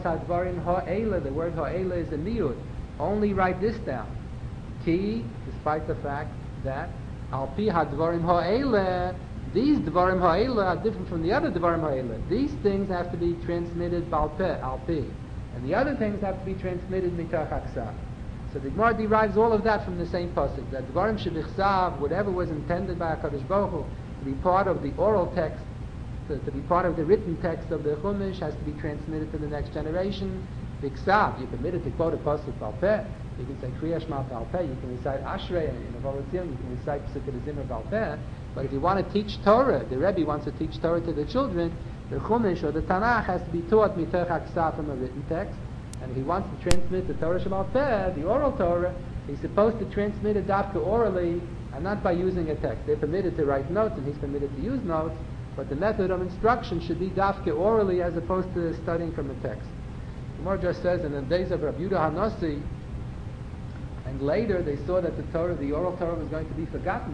word ha'ela is a miyud. Only write this down. Ki, despite the fact that al pi hadvarim ha'ela, these dvarim ha'ela are different from the other dvarim ha'ela. These things have to be transmitted bal peh, al pi, and the other things have to be transmitted mitach haksav. So the Gemara derives all of that from the same pasuk, that dvarim shebichsav, whatever was intended by HaKadosh Baruch Hu to be part of the oral text, to be part of the written text of the Chumash, has to be transmitted to the next generation. Biksav, you're permitted to quote a pasuk bal peh. You can say Kriya Shema bal peh. You can recite Ashrei in a Volatil. You can recite Pesukei Zimmer bal peh. But if you want to teach Torah, the Rebbe wants to teach Torah to the children, the Chumash or the Tanakh has to be taught mitoch haksav from a written text. And if he wants to transmit the Torah Sheba'al Peh, the oral Torah, he's supposed to transmit it dafka orally and not by using a text. They're permitted to write notes, and he's permitted to use notes. But the method of instruction should be dafke orally as opposed to studying from a text. The Gemara just says in the days of Rabbi Yehuda HaNasi, and later they saw that the oral Torah was going to be forgotten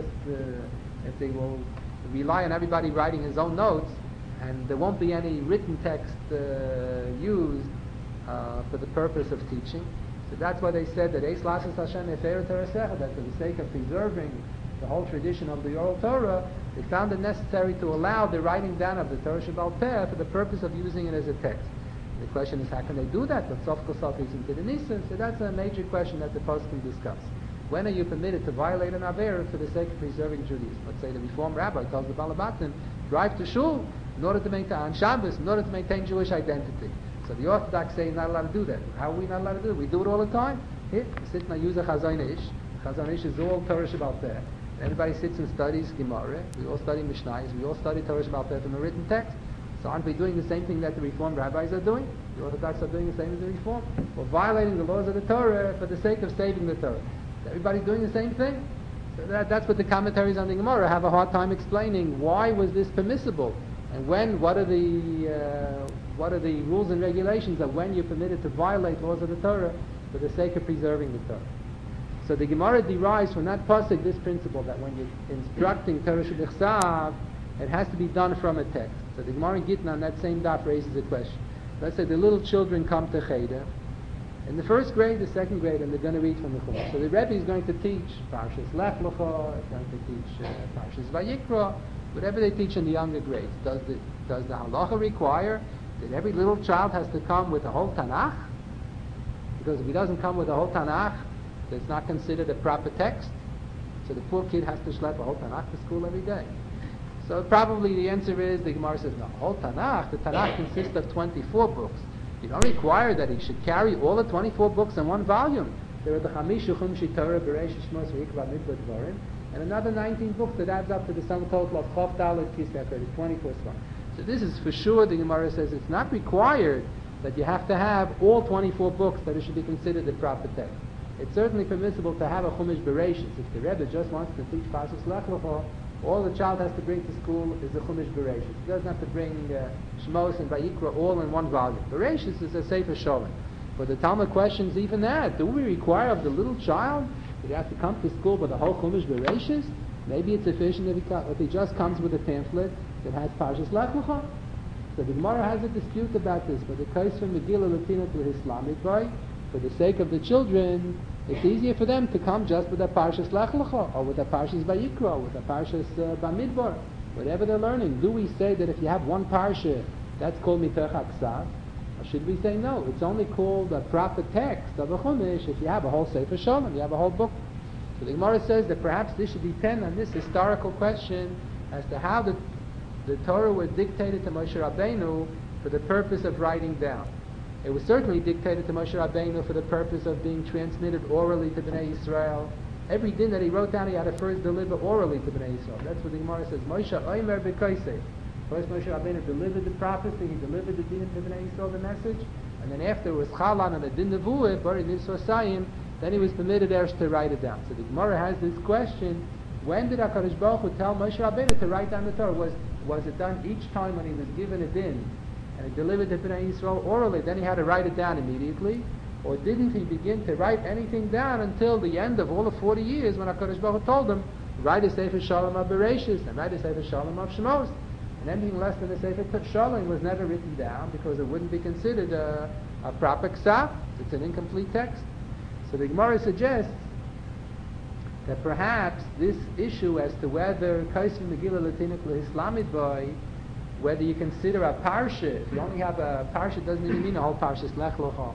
if they will rely on everybody writing his own notes, and there won't be any written text used for the purpose of teaching. So that's why they said that Eis Lashes Hashem Efer Torah Secha, that for the sake of preserving the whole tradition of the oral Torah, they found it necessary to allow the writing down of the Torah Sheba'al Peh for the purpose of using it as a text. The question is, how can they do that? But Sof Kosov is into the Nisan, so that's a major question that the Post can discuss. When are you permitted to violate an Aver for the sake of preserving Judaism? Let's say the Reform Rabbi tells the Balabatim, drive to Shul in order to maintain, on Shabbos, in order to maintain Jewish identity. So the Orthodox say you're not allowed to do that. How are we not allowed to do it? We do it all the time. Here, we sit and use a Chazon Ish. Chazon Ish is all Torah Sheba'al Peh. Everybody sits and studies Gemara. We all study Mishnayos. We all study Torah Sheba'al Peh from a written text. So aren't we doing the same thing that the Reformed rabbis are doing? The Orthodox are doing the same as the Reform. We're violating the laws of the Torah for the sake of saving the Torah. Is everybody doing the same thing? So that's what the commentaries on the Gemara have a hard time explaining. Why was this permissible? And what are the rules and regulations of when you're permitted to violate laws of the Torah for the sake of preserving the Torah? So the Gemara derives from that pasuk this principle, that when you're instructing Torah Shebechsav, it has to be done from a text. So the Gemara in Gittin on that same daf raises a question. Let's say the little children come to Cheder in the first grade, the second grade, and they're going to read from the Chumash. So the Rebbe is going to teach Parshas Lech Lecha, is going to teach Parshas Vayikra, Whatever they teach in the younger grades. Does the halacha require that every little child has to come with a whole Tanakh? Because if he doesn't come with a whole Tanakh, that's not considered a proper text. So the poor kid has to schlep a whole Tanakh to school every day. So probably the answer is, the Gemara says, no, whole Tanakh, the Tanakh consists of 24 books. You don't require that he should carry all the 24 books in one volume. There are the Chamisha Chumshi Torah, Bereshit Shmos, V'Yikra Midbar Dvarim, and another 19 books that adds up to the sum total of Chof Dalet Kislev, 24 Svar. So this is for sure, the Gemara says, it's not required that you have to have all 24 books that it should be considered the proper text. It's certainly permissible to have a Chumash Bereshis. If the Rebbe just wants to teach Parshas Lech Lecha, all the child has to bring to school is the Chumash Bereshis. He doesn't have to bring Shmos and Vayikra all in one volume. Bereshis is a Sefer Sholem. But the Talmud questions even that. Do we require of the little child that he has to come to school with the whole Chumash Bereshis? Maybe it's sufficient if he just comes with a pamphlet that has Parshas Lech Lecha. So the Gemara has a dispute about this, but the case from Megillah Latina to Islamic boy, for the sake of the children, it's easier for them to come just with a Parshas Lech Lecha, or with a Parshas Vayikra, or with a Parshas Bamidbar, whatever they're learning. Do we say that if you have one Parsha, that's called Mitoch HaKsav? Or should we say no, it's only called a proper text of a Chumash if you have a whole Sefer Sholem, you have a whole book. So the Gemara says that perhaps this should depend on this historical question as to how the Torah was dictated to Moshe Rabbeinu for the purpose of writing down. It was certainly dictated to Moshe Rabbeinu for the purpose of being transmitted orally to Bnei Yisrael. Every din that he wrote down, he had to first deliver orally to Bnei Yisrael. That's what the Gemara says. Moshe Omer B'Koisei. First Moshe Rabbeinu delivered the prophecy, he delivered the din to Bnei Yisrael, the message, and then after it was Chalan and the din Nevuah, Bari Nivso Sayim, then he was permitted to write it down. So the Gemara has this question: when did HaKadosh Baruch Hu tell Moshe Rabbeinu to write down the Torah? Was it done each time when he was given a din and he delivered it to Bnei Yisrael orally, then he had to write it down immediately? Or didn't he begin to write anything down until the end of all the 40 years when HaKadosh Baruch Hu told him, write a Sefer Shalom of Bereshis and write a Sefer Shalom of Shemos? And anything less than a Sefer Shalom was never written down because it wouldn't be considered a proper ksav. It's an incomplete text. So the Gemara suggests that perhaps this issue as to whether Kaisvim Megillah Latinik L'Islamid Boy, whether you consider a parsha, if you only have a parsha, it doesn't even mean a whole parshas Lech Lecha,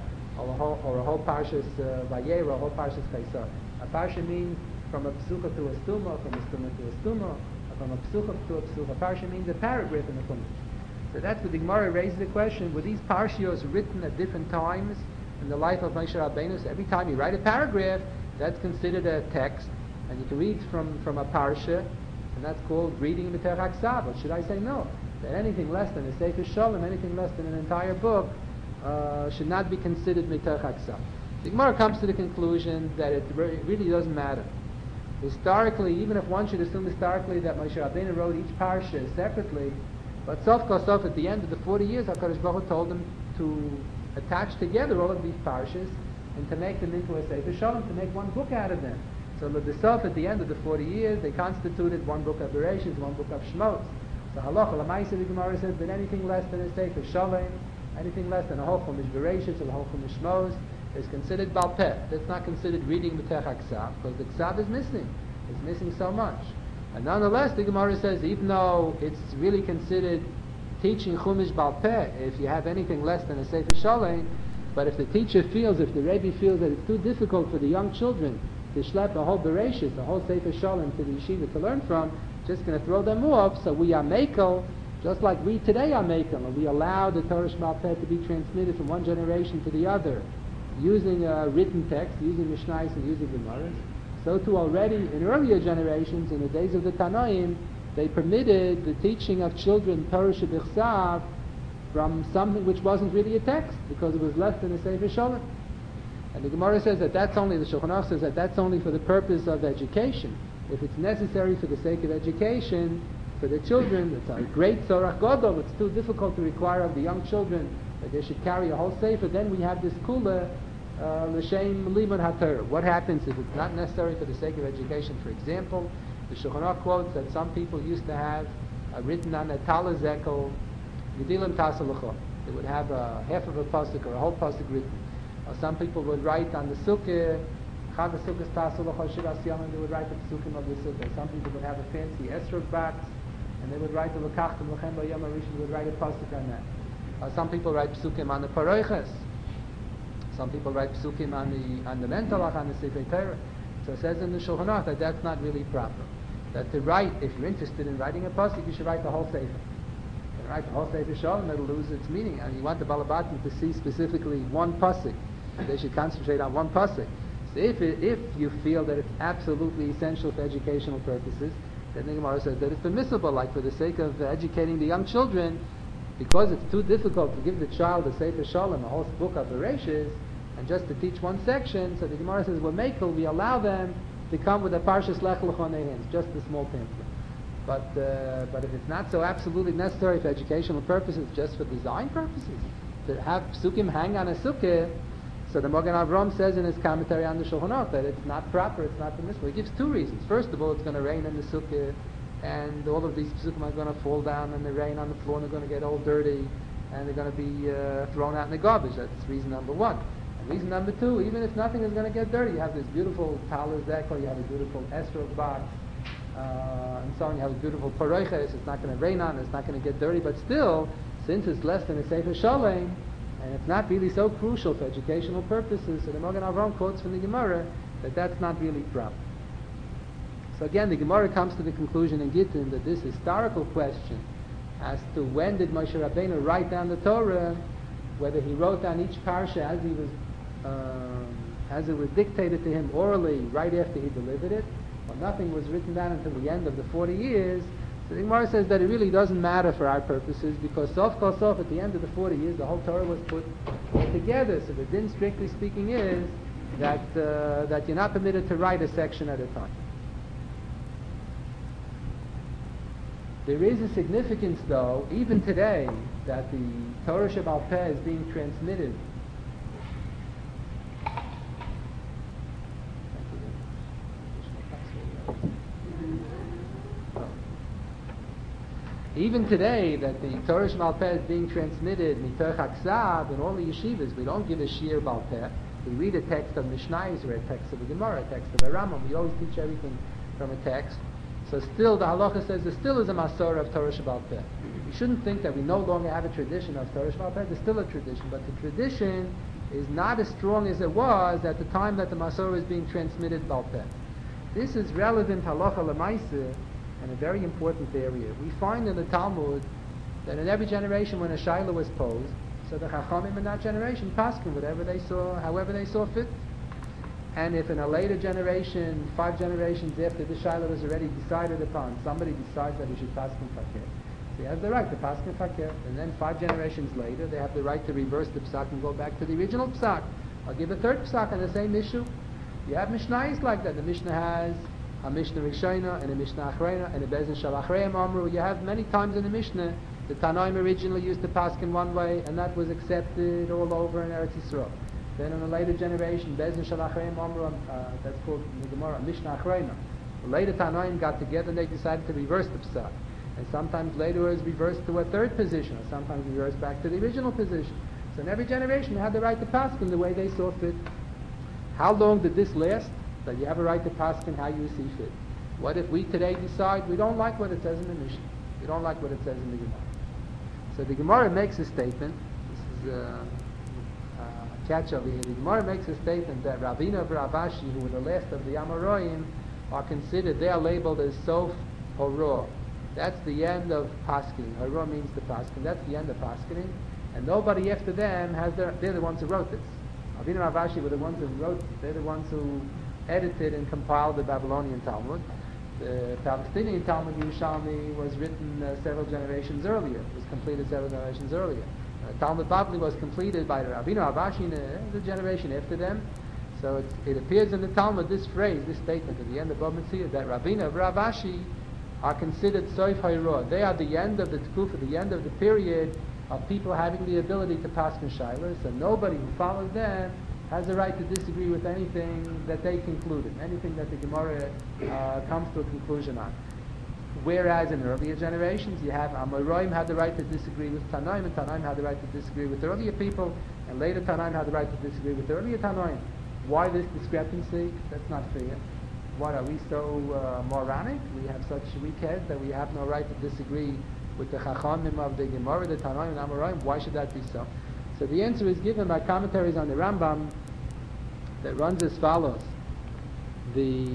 or a whole parshas Vayera, or a whole parshas Chaisar. A parsha means from a psucha to a stuma, from a stuma to a stuma, or from a psucha to a psucha. A parsha means a paragraph in the Chumash. So that's what the Gemara raises the question: were these parshios written at different times in the life of Moshe Rabbeinu? So every time you write a paragraph, that's considered a text. And you can read from a parsha, and that's called reading Mitoch HaKsav. Or should I say no? That anything less than a Sefer Sholem, anything less than an entire book, should not be considered Mitoch HaKsav. The Gemara comes to the conclusion that it really doesn't matter. Historically, even if one should assume historically that Moshe Rabbeinu wrote each parsha separately, but sof kol sof at the end of the 40 years, HaKadosh Baruch Hu told them to attach together all of these parshas and to make them into a Sefer Sholem, to make one book out of them. So L'Besov, at the end of the 40 years, they constituted one book of Bereshis, one book of Shmos. So Halacha L'Maisa, the Gemara says that anything less than a Sefer Sholem, anything less than a whole Chumash Bereshis or a whole Chumash Shmos, is considered Baal Peh. That's not considered reading Mitoch HaKsav, because the Ksav is missing. It's missing so much. And nonetheless, the Gemara says, even though it's really considered teaching Chumash Baal Peh, if you have anything less than a Sefer Sholem, but if the teacher feels, if the Rebbe feels that it's too difficult for the young children to schlep a whole Bereshis, a whole Sefer Sholem to the yeshiva to learn from, just going to throw them off. So we are mekel, just like we today are mekel, and we allow the Torah Sheba'al Peh to be transmitted from one generation to the other, using written text, using Mishnayos and using Gemaras. So too already in earlier generations, in the days of the Tanoim, they permitted the teaching of children Torah Shebichsav from something which wasn't really a text, because it was less than a Sefer Sholem. And the Gemara says that that's only, the Shulchan Aruch says that that's only for the purpose of education. If it's necessary for the sake of education, for the children, it's a great Tzorach Gadol, it's too difficult to require of the young children that they should carry a whole Sefer, then we have this Kula, L'Shem Limud HaTorah. What happens if it's not necessary for the sake of education? For example, the Shulchan Aruch quotes that some people used to have written on a Tala Zekel, Gedilim Tasalacha. They would have half of a pasuk or a whole pasuk written. Or some people would write on the sukkah, Chag HaSukkahs Tasalacha Shiras Yamim, they would write the psukim of the sukkah. Some people would have a fancy esrog box and they would write the L'kachtem L'chem B'Yom HaRishon, would write a pasuk on that. Some people write psukim on the Paroiches. Some people write psukim on the Mentalach, on the Sefer Torah. So it says in the Shulchan Aruch that that's not really proper. That to write, if you're interested in writing a pasuk, you should write the whole Sefer. You write the whole Sefer Shalom, it'll lose its meaning. And you want the Balabatim to see specifically one pasuk. They should concentrate on one pasuk. So if you feel that it's absolutely essential for educational purposes, then the Gemara says that it's permissible, like for the sake of educating the young children, because it's too difficult to give the child a Sefer Shalom, a whole book of Bereshis, and just to teach one section. So the Gemara says, we allow them to come with a Parshas Lech Lecha on their hands, just a small pamphlet. But if it's not so absolutely necessary for educational purposes, just for design purposes, to have psukim hang on a sukkah, so the Magen Avraham says in his commentary on the Shulchan Aruch that it's not proper, it's not permissible. He gives two reasons. First of all, it's going to rain in the sukkah, and all of these psukim are going to fall down in the rain on the floor, and they're going to get all dirty, and they're going to be thrown out in the garbage. That's reason number one. And reason number two, even if nothing is going to get dirty, you have this beautiful Talis Zekel, you have a beautiful Esrog box, and so on. You have a beautiful Paroiches. It's not going to rain on it, it's not going to get dirty, but still, since it's less than a Sefer Shalom, and it's not really so crucial for educational purposes, so the Magen Avraham quotes from the Gemara that that's not really proper. So again, the Gemara comes to the conclusion in Gittin that this historical question as to when did Moshe Rabbeinu write down the Torah, whether he wrote down each parsha as it was dictated to him orally right after he delivered it, or nothing was written down until the end of the 40 years. So the Gemara says that it really doesn't matter for our purposes, because sof kol sof, at the end of the 40 years, the whole Torah was put together. So the din, strictly speaking, is that you're not permitted to write a section at a time. There is a significance, though, even today, that the Torah Sheba'al Peh is being transmitted. Even today, that the Torah Sheba'al Peh is being transmitted mitoch haksav in all the yeshivas. We don't give a shiur Ba'al Peh. We read a text of Mishnayos or a text of the Gemara, a text of a Rambam. We always teach everything from a text. So still, the halacha says there still is a Masorah of Torah Sheba'al Peh. You shouldn't think that we no longer have a tradition of Torah Sheba'al Peh. There's still a tradition, but the tradition is not as strong as it was at the time that the Masorah is being transmitted Ba'al Peh. This is relevant halacha l'maaseh in a very important area. We find in the Talmud that in every generation when a shaila was posed, so the Chachamim in that generation paskin whatever they saw, however they saw fit. And if in a later generation, 5 generations after the shaila was already decided upon, somebody decides that he should paskin fakir, so he has the right to paskin fakir. And then 5 generations later, they have the right to reverse the psak and go back to the original psak. I'll give a third psak on the same issue. You have Mishnayos like that. The Mishnah has a Mishnah Rishona and a Mishnah Achrayna and a Bezin Shal Achrayim Amru. You have many times in the Mishnah the Tanaim originally used to paskin one way, and that was accepted all over in Eretz Yisrael. Then in a later generation, Bezin Shal Achrayim Amru, that's called in the Gemara Mishnah Achrayna. The later Tanaim got together and they decided to reverse the psak. And sometimes later it was reversed to a third position, or sometimes reversed back to the original position. So in every generation, you had the right to paskin the way they saw fit. How long did this last? That you have a right to paskin how you see fit. What if we today decide we don't like what it says in the Mishnah? We don't like what it says in the Gemara. So the Gemara makes a statement. This is a catch over here. The Gemara makes a statement that Ravina and Rav Ashi, who were the last of the Amoraim, are considered, they are labeled as Sof Horor. That's the end of paskin. Horor means the paskin. That's the end of paskining. And nobody after them they're the ones who wrote this. Ravina and Rav Ashi were the ones who wrote, they're the ones who edited and compiled the Babylonian Talmud. The Palestinian Talmud Yerushalmi was written several generations earlier. It was completed several generations earlier. Talmud Bavli was completed by Ravina Rav Ashi in the generation after them. So it appears in the Talmud, this phrase, this statement at the end of Bava Metzia, that Ravina and Rav Ashi are considered Soif Hayror. They are the end of the Tkufa, the end of the period of people having the ability to pass Mishailas, and nobody who follows them has a right to disagree with anything that they concluded, anything that the Gemara comes to a conclusion on. Whereas in earlier generations, you have Amoraim had the right to disagree with Tanaim, and Tanaim had the right to disagree with earlier people, and later Tanaim had the right to disagree with earlier Tanaim. Why this discrepancy? That's not fair. What, are we so moronic? We have such weak heads that we have no right to disagree with the Chachamim of the Gemara, the Tanoim and Amoraim? Why should that be so? So the answer is given by commentaries on the Rambam that runs as follows. The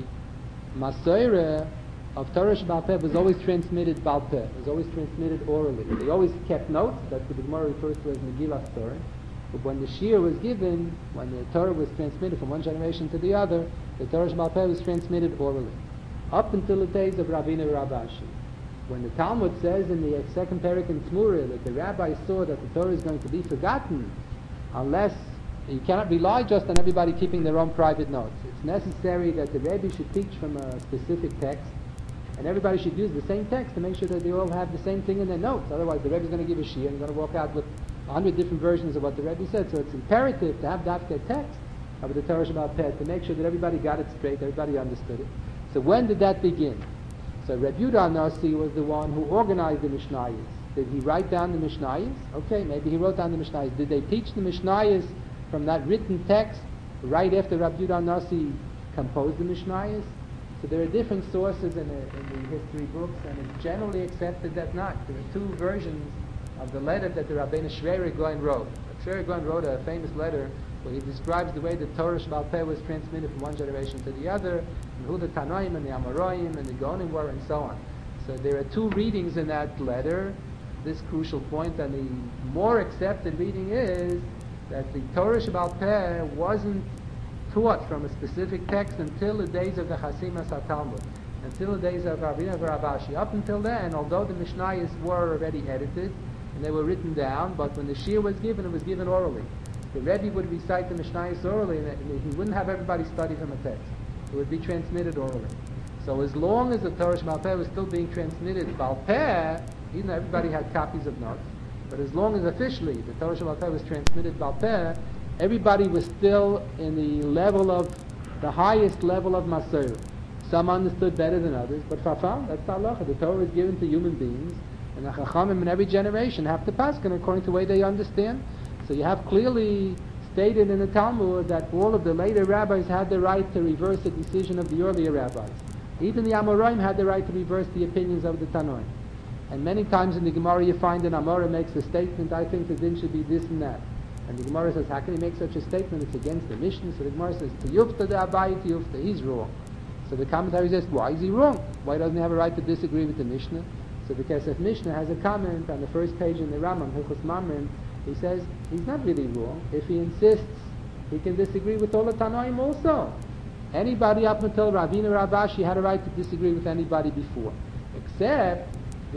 Masorah of Torah Sheba'al Peh was always transmitted Ba'al Peh, was always transmitted orally. They always kept notes, that's what the Gemara refers to as Megillah Torah. But when the Shir was given, when the Torah was transmitted from one generation to the other, the Torah Sheba'al Peh was transmitted orally. Up until the days of Rabbeinu Rav Ashi. When the Talmud says in the second parak in Tzmura that the rabbis saw that the Torah is going to be forgotten unless you cannot rely just on everybody keeping their own private notes. It's necessary that the Rebbe should teach from a specific text, and everybody should use the same text to make sure that they all have the same thing in their notes. Otherwise, the Rebbe is going to give a shir and going to walk out with 100 different versions of what the Rebbe said. So it's imperative to have that text of the Torah Sheba'al Peh to make sure that everybody got it straight, everybody understood it. So when did that begin? So Reb Yehuda Nasi was the one who organized the Mishnayos. Did he write down the Mishnayos? Okay, maybe he wrote down the Mishnayos. Did they teach the Mishnayos from that written text right after Reb Yehuda Nasi composed the Mishnayos? So there are different sources in the history books, and it's generally accepted that not. There are two versions of the letter that the Rabbeinu Shveri Goyen wrote. Shveri Goyen wrote a famous letter where he describes the way the Torah Sheba'al Peh was transmitted from one generation to the other, and who the Tanoim and the Amoraim and the Gaonim were, and so on. So there are two readings in that letter, this crucial point, and the more accepted reading is that the Torah Sheba'al Peh wasn't taught from a specific text until the days of the Chasimas HaTalmud, until the days of Rabbeinu Rav Ashi. Up until then, although the Mishnayos were already edited and they were written down, but when the Shir was given, it was given orally. The Rebbe would recite the Mishnayos orally, and he wouldn't have everybody study from a text. It would be transmitted orally. So as long as the Torah Sheba'al Peh was still being transmitted Ba'al Peh, even though everybody had copies of notes, but as long as officially the Torah Sheba'al Peh was transmitted Ba'al Peh, everybody was still in the level of, the highest level of Masorah. Some understood better than others, but Fafal, that's the halacha. The Torah is given to human beings, and the Chachamim in every generation have to paskin according to the way they understand. So you have clearly stated in the Talmud that all of the later rabbis had the right to reverse the decision of the earlier rabbis. Even the Amoraim had the right to reverse the opinions of the Tanoim. And many times in the Gemara you find an Amora makes a statement, I think the din should be this and that. And the Gemara says, how can he make such a statement? It's against the Mishnah. So the Gemara says, Tiyufta de Abayi Tiyufta, he's wrong. So the commentary says, why is he wrong? Why doesn't he have a right to disagree with the Mishnah? So the Kesef Mishnah has a comment on the first page in the Rambam, Hilchos Mamrin. He says, he's not really wrong. If he insists, he can disagree with all the Tanoim also. Anybody up until Rabbeinu Rav Ashi had a right to disagree with anybody before. Except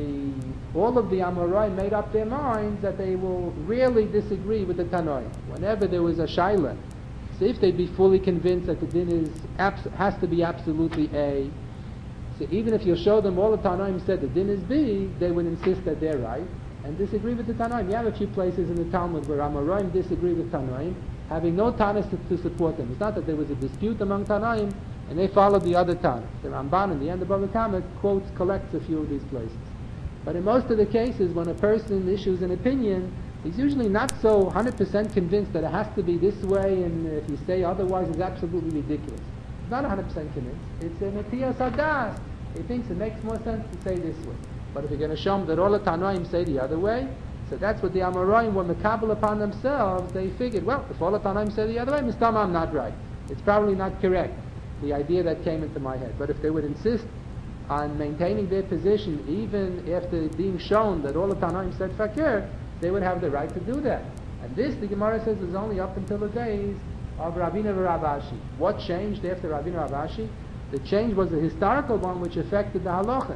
all of the Amoraim made up their minds that they will rarely disagree with the Tanoim. Whenever there was a Shaila, so if they'd be fully convinced that the din has to be absolutely A, so even if you show them all the Tanoim said the din is B, they would insist that they're right and disagree with the Tanoim. You have a few places in the Talmud where Amoraim disagree with Tanoim, having no Tanas to support them. It's not that there was a dispute among Tanoim and they followed the other Tanas. The Ramban in the end of Bava Kama collects a few of these places. But in most of the cases, when a person issues an opinion, he's usually not so 100% convinced that it has to be this way, and if you say otherwise, it's absolutely ridiculous. He's not 100% convinced. It's an Atiyas Hadas. He thinks it makes more sense to say this way. But if you're going to show him that all the Tanoim say the other way, so that's what the Amoraim were makabel upon themselves. They figured, well, if all the Tanoim say the other way, Mistama, I'm not right. It's probably not correct, the idea that came into my head. But if they would insist on maintaining their position, even after being shown that all the Tanoim said fakir, they would have the right to do that. And this, the Gemara says, is only up until the days of Rabbeinu Rav Ashi. What changed after Rabbeinu Rav Ashi? The change was a historical one which affected the halacha.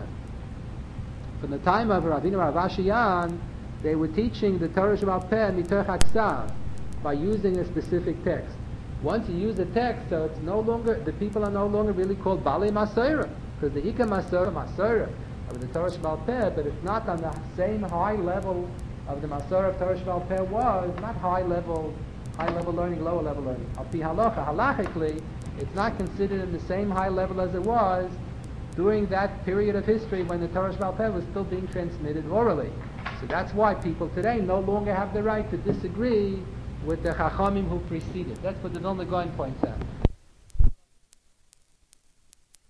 From the time of Rabbeinu Rav Ashi, they were teaching the Torah Sheba'al Peh mitoch haksav by using a specific text. Once you use a text, so it's no longer, the people are no longer really called Balei Masorah, because the Ika Masorah of the Torah Sheba'al Peh, but it's not on the same high level of the Masorah of Torah Sheba'al Peh was, not high level learning, lower level learning. Al pi halacha, halachically, it's not considered in the same high level as it was during that period of history when the Torah Sheba'al Peh was still being transmitted orally. So that's why people today no longer have the right to disagree with the Chachamim who preceded. That's what the Vilna Gaon points out.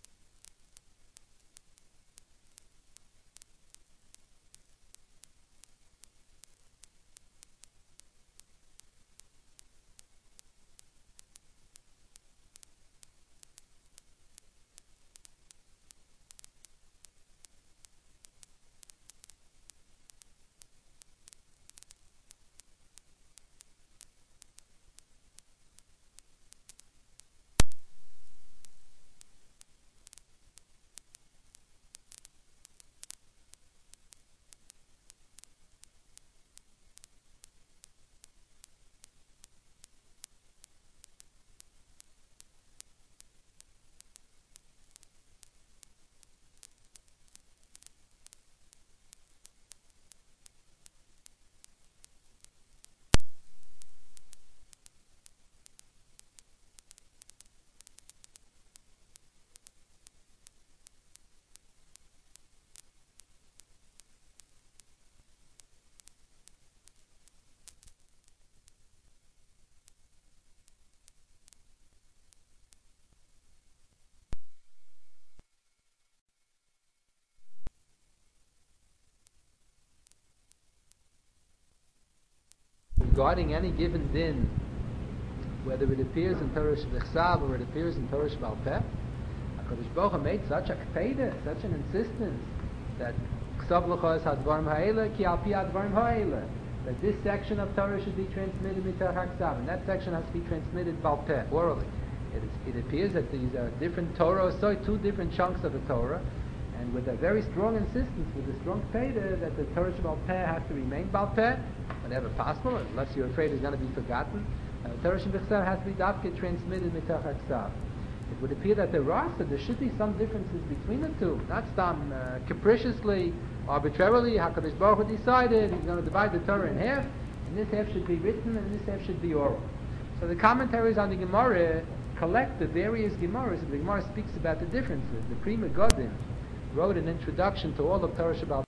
regarding any given din, whether it appears in Torah Shebechsav or it appears in Torah Shebal Peh, HaKadosh Baruch Hu made such a kpeda, such an insistence, that Ksav L'chos HaDvarim Ha'ele Ki Al Pi HaDvarim Ha'ele, that this section of Torah should be transmitted Mitach HaKsav, and that section has to be transmitted Bal Peh, orally. It appears that these are different Torah, so two different chunks of the Torah, and with a very strong insistence, with a strong kpeda, that the Torah Shebal Peh has to remain Bal Peh, whenever possible, unless you're afraid it's going to be forgotten. Torah Shebechsav has to be dafke transmitted Mitach HaKsav. It would appear that the Rasa, there should be some differences between the two, not some capriciously, arbitrarily. HaKadosh Baruch Hu decided he's going to divide the Torah in half, and this half should be written, and this half should be oral. So the commentaries on the Gemara collect the various Gemaras, and the Gemara speaks about the differences. The Pri Megadim wrote an introduction to all of Torah Shebal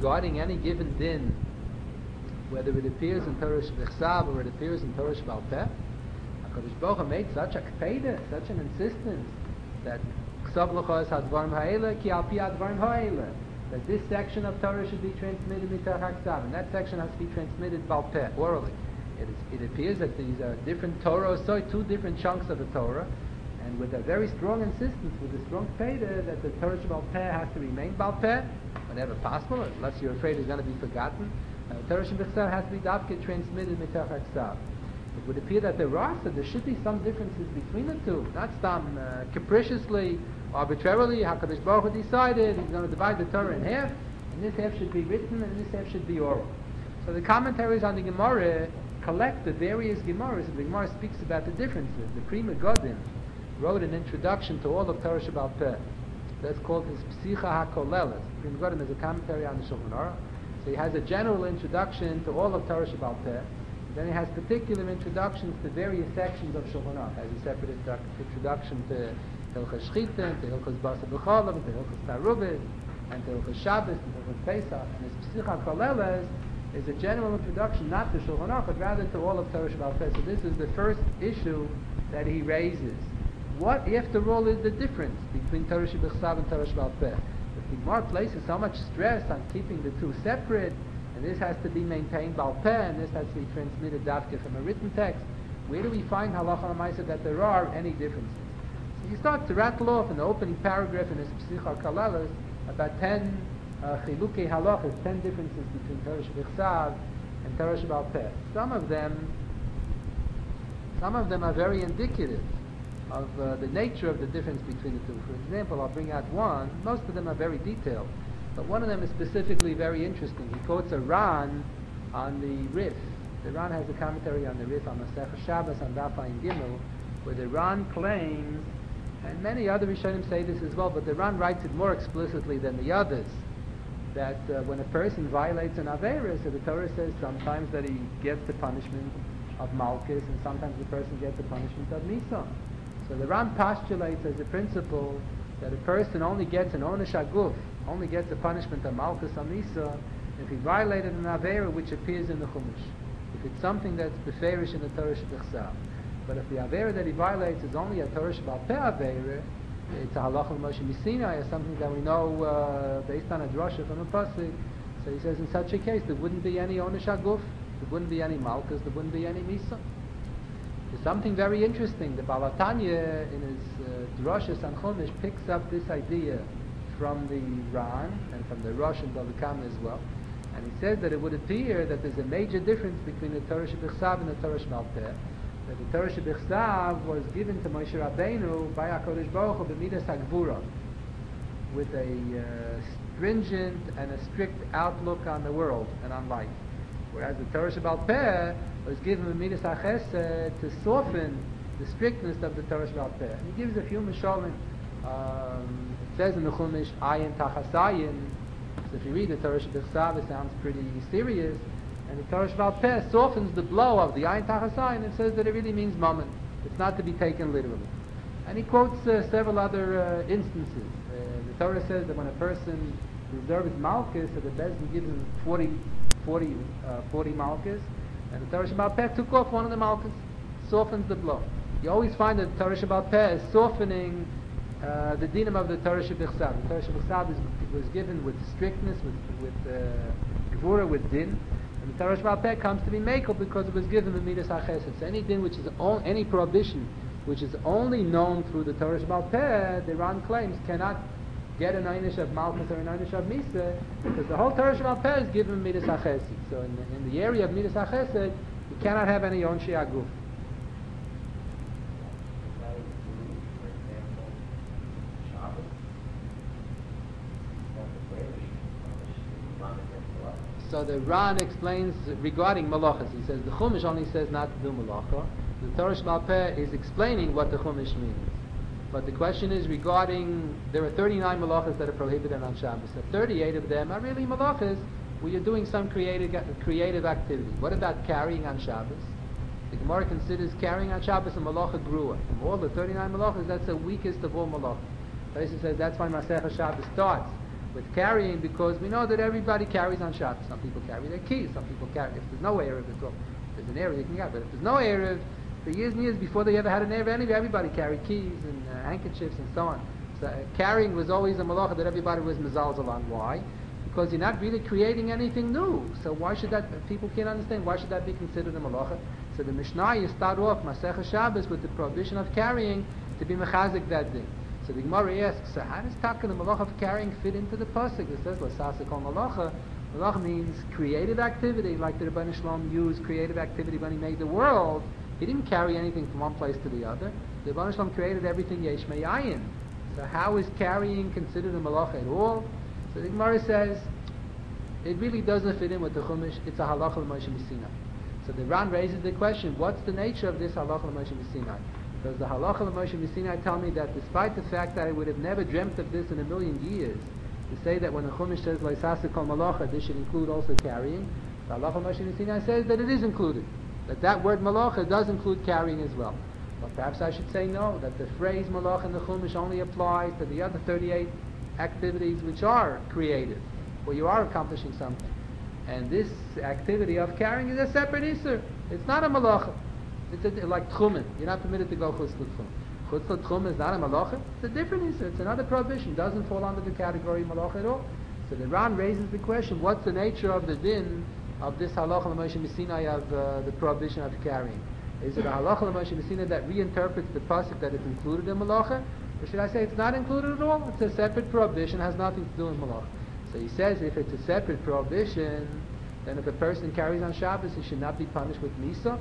regarding any given din, whether it appears in Torah Shebechsav or it appears in Torah Shebal Peh, HaKadosh Baruch Hu made such a kpeda, such an insistence, that Ksav L'chos HaDvarim Ha'ele Ki Al Pi HaDvarim Ha'ele, that this section of Torah should be transmitted Mitach HaKsav, and that section has to be transmitted Bal Peh, orally. It appears that these are different Torah, so two different chunks of the Torah, and with a very strong insistence, with a strong peda, that the Torah Shebal Peh has to remain Bal Peh, whenever possible, unless you're afraid it's going to be forgotten. Torah Shebechsav has to be Davke transmitted Mitach HaKsav. It would appear that there should be some differences between the two, not some capriciously, arbitrarily. HaKadosh Baruch Hu decided he's going to divide the Torah in half, and this half should be written, and this half should be oral. So the commentaries on the Gemara collect the various Gemaras, and the Gemara speaks about the differences. The Pri Megadim wrote an introduction to all of Torah Shebal Peh. That's called his Psicha HaKoleles. Pri Megadim is a commentary on the Shulchan Aruch. So he has a general introduction to all of Torah Shebal Peh. Then he has particular introductions to various sections of Shulchan Aruch. Has a separate introduction to Hilchos Shchita, to Hilchos Basar B'Cholam, to Hilchos Tarubis, and to Hilchos Shabbos, and to Hilchos Pesach. And his Psicha HaKoleles is a general introduction not to Shulchan Aruch, but rather to all of Torah Shebal Peh. So this is the first issue that he raises. What, after all, is the difference between Torah Shebechsav and Torah Shebal Peh? The Gemara places so much stress on keeping the two separate, and this has to be maintained Bal Peh, and this has to be transmitted Davke from a written text. Where do we find halacha l'maisa that there are any differences? So he starts to rattle off in the opening paragraph in his Psicha HaKoleles about 10 chilukei halachas, 10 differences between Torah Shebechsav and Torah Shebal Peh. Some of them are very indicative of the nature of the difference between the two. For example, I'll bring out one. Most of them are very detailed, but one of them is specifically very interesting. He quotes a Ran on the Rif. The Ran has a commentary on the Rif on Masechah Shabbos on Daf Ayin Gimel, where the Ran claims, and many other Rishonim say this as well, but the Ran writes it more explicitly than the others, that when a person violates an Aveira, so the Torah says sometimes that he gets the punishment of Malchus, and sometimes the person gets the punishment of Misa. So the Ran postulates as a principle that a person only gets an Onesh Aguf, only gets a punishment of Malchus or Misa, if he violated an Aveira which appears in the Chumash. If it's something that's beferish in the Torah Shebechsav. But if the Aveira that he violates is only a Torah Shebal Peh Aveira, it's a halacha l'Moshe Missinai, or something that we know based on a drasha from a pasuk. So he says in such a case there wouldn't be any Onesh Aguf, there wouldn't be any Malchus, there wouldn't be any Misa. There's something very interesting. The Baal HaTanya in his drashas on Chumash picks up this idea from the Ran and from the Rosh and Bava Kama as well. And he says that it would appear that there's a major difference between the Torah Shebechsav and the Torah Shebal Peh. That the Torah Shebechsav was given to Moshe Rabbeinu by HaKadosh Baruch Hu b'midas hagvura, with a stringent and a strict outlook on the world and on life. Whereas the Torah Shebal Peh was given b'midas hachesed to soften the strictness of the Torah Shebal Peh. And he gives a few mishalim. It says in the Chumash, ayin tachas ayin. So if you read the Torah Shebechsav, it sounds pretty serious. And the Torah Shebal Peh softens the blow of the ayin tachas ayin and says that it really means mammon. It's not to be taken literally. And he quotes several other instances. The Torah says that when a person reserves malchus, so the Bezdin gives him 40 malchus, and the Torah Shebal Peh took off one of the malchus, softens the blow. You always find that the Torah Shebal Peh is softening the dinim of the Torah Shebechsav. The Torah Shebechsav was given with strictness, with gevura, with din, and the Torah Shebal Peh comes to be mekel because it was given with midas hachesed. So any din which is any prohibition which is only known through the Torah Shebal Peh, the Ran claims cannot get an einish of malchus or an einish of misa, because the whole Torah Shebal Peh is given midas hachesed. So in the area of midas hachesed, you cannot have any onshi aguf. So the Ran explains regarding malachas. He says the Chumash only says not to do malacha. The Torah Shebal Peh is explaining what the Chumash means. But the question is regarding, there are 39 malachas that are prohibited on Shabbos. So 38 of them are really malachas where you're doing some creative activity. What about carrying on Shabbos? The Gemara considers carrying on Shabbos a malacha grua. From all the 39 malachas, that's the weakest of all malachas. Taisa says that's why Masechah Shabbos starts with carrying, because we know that everybody carries on Shabbos. Some people carry their keys, some people carry, if there's no Erev, there's an Erev you can carry, but if there's no Erev, for years and years before they ever had an Erev, everybody carried keys and handkerchiefs and so on. So carrying was always a malacha that everybody was mezalzel on. Why? Because you're not really creating anything new. So why should that, people can't understand, why should that be considered a malacha? So the Mishnah, you start off Masechah Shabbos with the prohibition of carrying to be mechazik that day. So the Gemara asks, so how does Taka the malacha of carrying fit into the pasuk? It says L'sasa kol malacha. Malacha means creative activity, like the Rebbeinu Shalom used creative activity when he made the world. He didn't carry anything from one place to the other. The Rebbeinu Shalom created everything yesh me'ayin. So how is carrying considered a malacha at all? So the Gemara says, it really doesn't fit in with the Chumash. It's a halacha l'Moshe Sinai. So the Ran raises the question, what's the nature of this halacha l'Moshe Sinai? Does the halacha l'Moshe Sinai tell me that despite the fact that I would have never dreamt of this in a million years, to say that when the Chumash says L'isasa kol malacha, this should include also carrying, the halacha l'Moshe Sinai says that it is included. That word malacha does include carrying as well. But perhaps I should say no, that the phrase malacha in the Chumash only applies to the other 38 activities which are creative, where you are accomplishing something. And this activity of carrying is a separate Isser. It's not a malacha. It's like tchumen. You're not permitted to go chutz l'tchum. Chutz l'tchum is not a malacha. It's a different Isser. It's another prohibition. It doesn't fall under the category of malacha at all. So the Ran raises the question, what's the nature of the din of this halacha l'Moshe Sinai of the prohibition of carrying? Is it a halacha l'Moshe Sinai that reinterprets the pasuk that it's included in malacha? Or should I say it's not included at all? It's a separate prohibition, has nothing to do with malacha. So he says if it's a separate prohibition, then if a person carries on Shabbos, he should not be punished with Misa.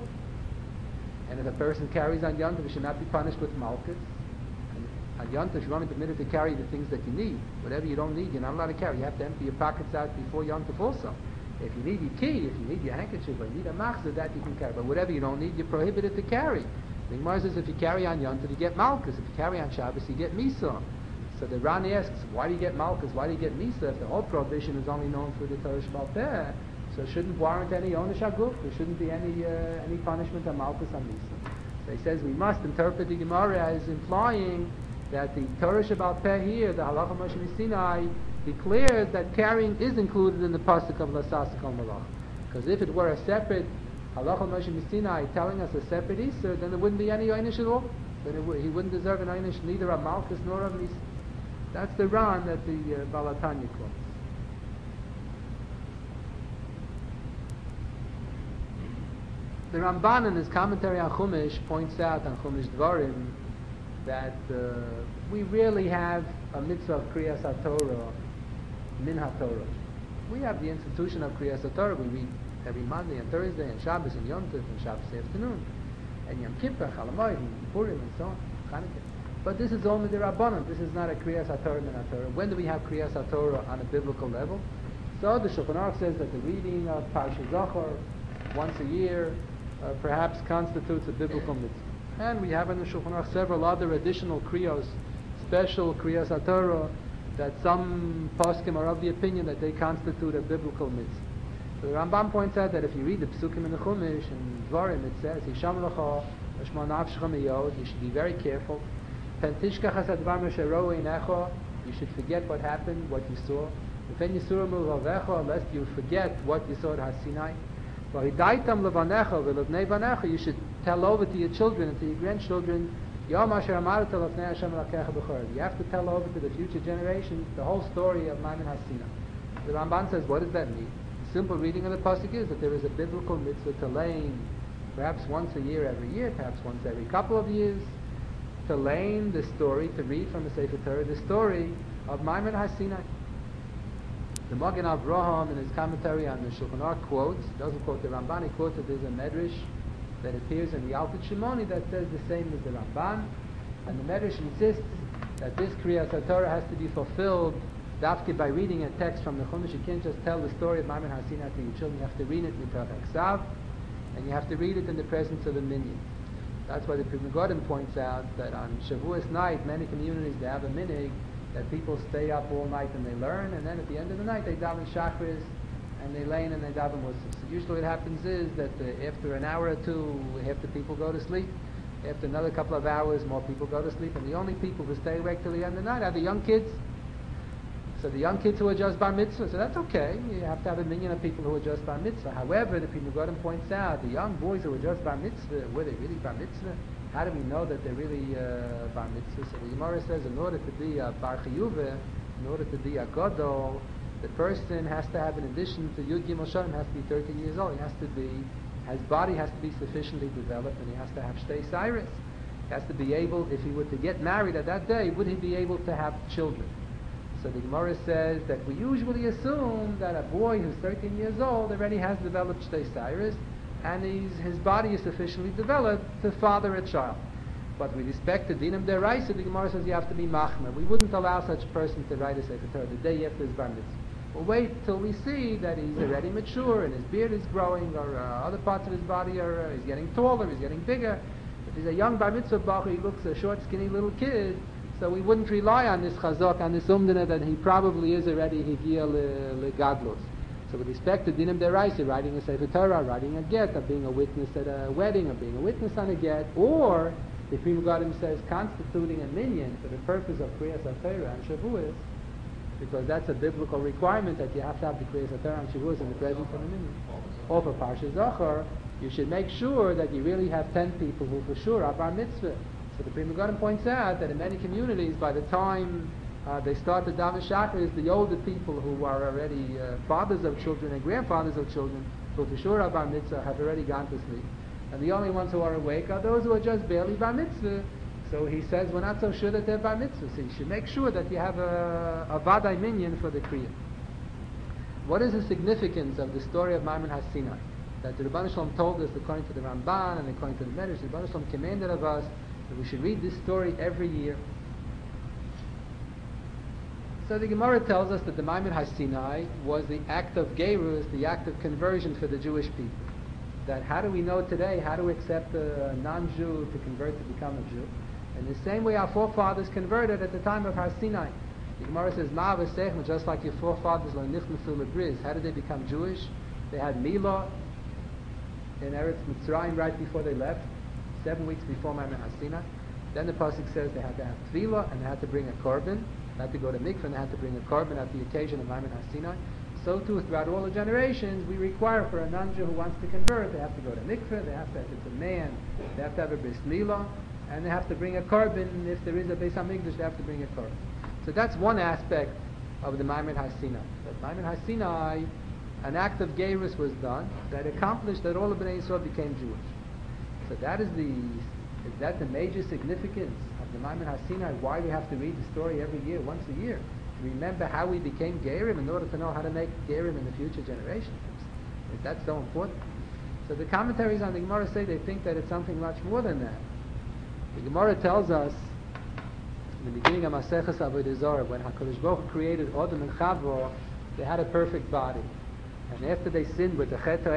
And if a person carries on Yom Tov, he should not be punished with Malchus. And on Yom Tov, you're only permitted to carry the things that you need. Whatever you don't need, you're not allowed to carry. You have to empty your pockets out before Yom Tov also. If you need your key, if you need your handkerchief, or you need a machzor, that you can carry. But whatever you don't need, you're prohibited to carry. The Gemara says if you carry on Yom Tov, you get Malchus. If you carry on Shabbos, you get Misa. So the Ran asks, why do you get Malchus? Why do you get Misa? If the whole prohibition is only known for the Torah Shebal Peh, so it shouldn't warrant any Onesh HaGuf. There shouldn't be any punishment on Malchus on Misa. So he says we must interpret the Gemara as implying that the Torah Shebal Peh here, the Halacha Moshe Sinai, declares that carrying is included in the pasuk of L'sasa kol malacha. Because if it were a separate Halacha Moshe Sinai telling us a separate Isser, then there wouldn't be any Einish at all. Then he wouldn't deserve an Einish neither of Malchus nor of Misa. That's the Ran that the Balatanya quotes. The Ramban in his commentary on Chumash points out on Chumash Dvarim that we rarely have a mitzvah of Kriyas HaTorah, Min HaTorah. We have the institution of Kriyas HaTorah. We read every Monday and Thursday and Shabbos and Yom Tov and Shabbos afternoon and Yom Kippur, Chalamoid and Purim and so on, Chanukah. But this is only the Rabbanon. This is not a Kriyas HaTorah, Min HaTorah. When do we have Kriyas HaTorah on a biblical level? So the Shulchan Aruch says that the reading of Parshas Zachor once a year perhaps constitutes a biblical mitzvah. And we have in the Shulchan Aruch several other additional kriyos, special kriyas HaTorah, that some poskim are of the opinion that they constitute a biblical mitzvah. So the Rambam points out that if you read the Pesukim in the Chumash and Dvarim, it says, Hisham lecha, Hashma nafshecha miyod, you should be very careful. Pentishkach hasadvar mesheroe inecha, you should forget what happened, what you saw. V'fen yisura muvavecha, lest you forget what you saw at HaSinai. You should tell over to your children and to your grandchildren, you have to tell over to the future generations the whole story of Maimon HaSinai. The Ramban says, what does that mean? The simple reading of the pasuk is that there is a biblical mitzvah to learn, perhaps once a year, every year, perhaps once every couple of years, to learn the story, to read from the Sefer Torah, the story of Maimon HaSinai. The Magen Avraham in his commentary on the Shulchan Aruch quotes, doesn't quote the Ramban, he quotes that there's a medrash that appears in the Alpha Shimoni that says the same as the Ramban, and the medrash insists that this Kriyas HaTorah has to be fulfilled dafke by reading a text from the Chumash. You can't just tell the story of Maimon HaSinai to your children, you have to read it mitach eksav, and you have to read it in the presence of the minyan. That's why the Pri Megadim points out that on Shavuos night, many communities, they have a minig that people stay up all night and they learn, and then at the end of the night they daven Shachris and they lane and they daven Musaf. So usually what happens is that after an hour or two, half the people go to sleep. After another couple of hours, more people go to sleep, and the only people who stay awake till the end of the night are the young kids. So the young kids who are just bar mitzvah, so that's okay. You have to have a minyan of people who are just bar mitzvah. However, the Pri Megadim points out the young boys who are just bar mitzvah, were they really bar mitzvah? How do we know that they're really bar mitzvah? So the Gemara says, in order to be a bar chiyuve, in order to be a gadol, the person has to have, in addition to Yud Gimel Shalom, has to be 13 years old. He has to be, his body has to be sufficiently developed, and he has to have shtei cyrus. He has to be able, if he were to get married at that day, would he be able to have children? So the Gemara says that we usually assume that a boy who's 13 years old already has developed shtei cyrus, and his body is sufficiently developed to father a child. But with respect to dinam deraisa, the Gemara says you have to be machmer. We wouldn't allow such a person to write a Sefer Torah the day after his bar mitzvah. We'll wait till we see that he's already mature and his beard is growing, or other parts of his body are he's getting taller, he's getting bigger. If he's a young bar mitzvah bacher, he looks a short, skinny little kid. So we wouldn't rely on this chazak, on this umdana, that he probably is already higia legadlos. So with respect to dinam deraisa, writing a Sefer Torah, writing a get, or being a witness at a wedding, or being a witness on a get, or the Pri Megadim says constituting a minyan for the purpose of Kriyas HaTorah and Shavuos, because that's a biblical requirement that you have to have the Kriyas HaTorah and Shavuos in the presence of a minyan. Or for Parsha Zachor, you should make sure that you really have 10 people who for sure are bar mitzvah. So the Pri Megadim points out that in many communities, by the time they start the Daven Shachris, the older people who are already fathers of children and grandfathers of children, who for sure are bar mitzvah, have already gone to sleep. And the only ones who are awake are those who are just barely bar mitzvah. So he says we're not so sure that they're bar mitzvah. So you should make sure that you have a vadai minyan for the kriya. What is the significance of the story of Maimon HaSinai? That the Rebbeinu Shalom told us, according to the Ramban and according to the Medrash, the Rebbeinu Shalom commanded of us that we should read this story every year. So the Gemara tells us that the Maimon HaSinai was the act of Geirus, the act of conversion for the Jewish people. That how do we know today how to accept a non-Jew to convert to become a Jew? In the same way our forefathers converted at the time of Har Sinai. The Gemara says, Ma'avasechma, just like your forefathers, how did they become Jewish? They had Milah in Eretz Mitzrayim right before they left, 7 weeks before Maimon HaSinai. Then the pasuk says they had to have Tefillah and they had to bring a korban. They had to go to mikveh and they had to bring a korban at the occasion of Maimon HaSinai. So too, throughout all the generations, we require for a non-Jew who wants to convert, they have to go to mikveh, they have to, if it's a man, they have to have a bris milah, and they have to bring a korban. If there is a Beis HaMikdash, they have to bring a korban. So that's one aspect of the Maimon HaSinai. But Maimon HaSinai, an act of Geirus was done that accomplished that all of Bnei Yisrael became Jewish. So that is that the major significance of the Maimon HaSinai, why we have to read the story every year, once a year? Remember how we became Gerim in order to know how to make Gerim in the future generations. Is that so important? So the commentaries on the Gemara say they think that it's something much more than that. The Gemara tells us in the beginning of Maseches Avodah Zarah, when HaKadosh Baruch Hu created Adam and Chava, they had a perfect body. And after they sinned with the chet of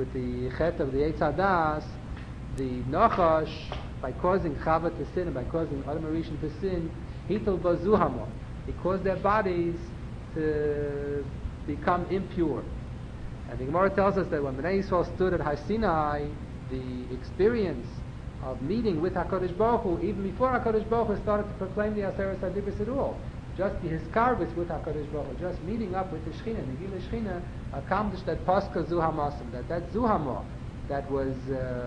the Eitz Hadas, the Nachash, by causing Chava to sin and by causing Adam HaRishon to sin, Hitel Bazuhamo. He caused their bodies to become impure. And the Gemara tells us that when Bnei Yisrael stood at Har Sinai, the experience of meeting with HaKadosh Baruch Hu, even before HaKadosh Baruch Hu started to proclaim the Aseret HaDibros at all, just the Hiskarvis with HaKadosh Baruch Hu, just meeting up with the Shechina, the Gila Shechina, accomplished that Pascha Zuhamasim, that Zuhamah that was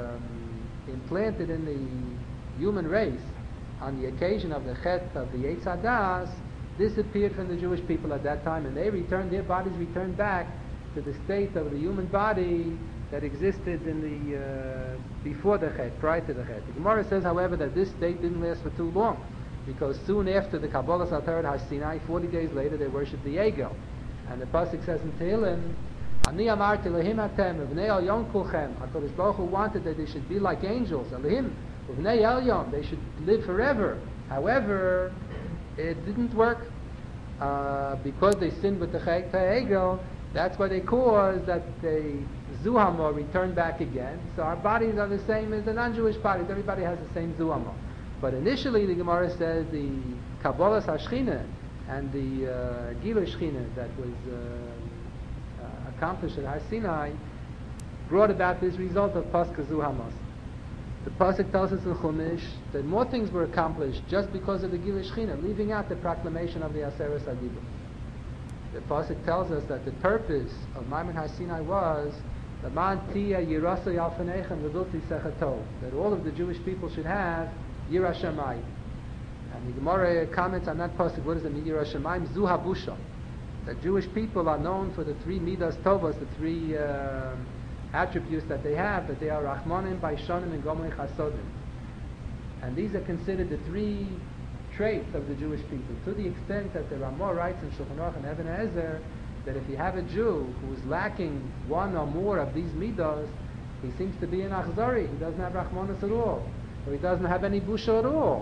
implanted in the human race on the occasion of the Chet of the Eitz Hadas, disappeared from the Jewish people at that time, and their bodies returned back to the state of the human body that existed in the before the Chet, prior to the Chet. The Gemara says, however, that this state didn't last for too long, because soon after the Kabbalah Satar at Har Sinai, 40 days later, they worshipped the Egel. And the pasuk says in Tehillim, Ani amarti lehim atem, v'nei elyon kulchem. HaKadosh Baruch Hu wanted that they should be like angels, lehim, v'nei elyon, they should live forever. However, it didn't work because they sinned with the Chet Egel. That's why they caused that the Zuhamah returned back again. So our bodies are the same as the non-Jewish bodies. Everybody has the same Zuhamah. But initially, the Gemara says the Kabbalah HaShechina and the Gila Shechina that was accomplished at Har Sinai brought about this result of Pascha Zuhamas. The pasuk tells us in Chumash that more things were accomplished just because of the Gila Shechina, leaving out the proclamation of the Aseret HaDibros. The pasuk tells us that the purpose of Maimon Har Sinai was that all of the Jewish people should have Yirah Shamayim. And the Gemara comments on that pasuk. What does it mean? Yirah Shamayim Zu Habusha. The Jewish people are known for the three midas tovas, the three attributes that they have, that they are Rachmanim, Baishanim, and Gomrei Chasodim. And these are considered the three traits of the Jewish people, to the extent that the Ramah writes in Shulchan Aruch and Even HaEzer that if you have a Jew who is lacking one or more of these midas, he seems to be an Achzari. He doesn't have Rachmanis at all, or he doesn't have any Busha at all,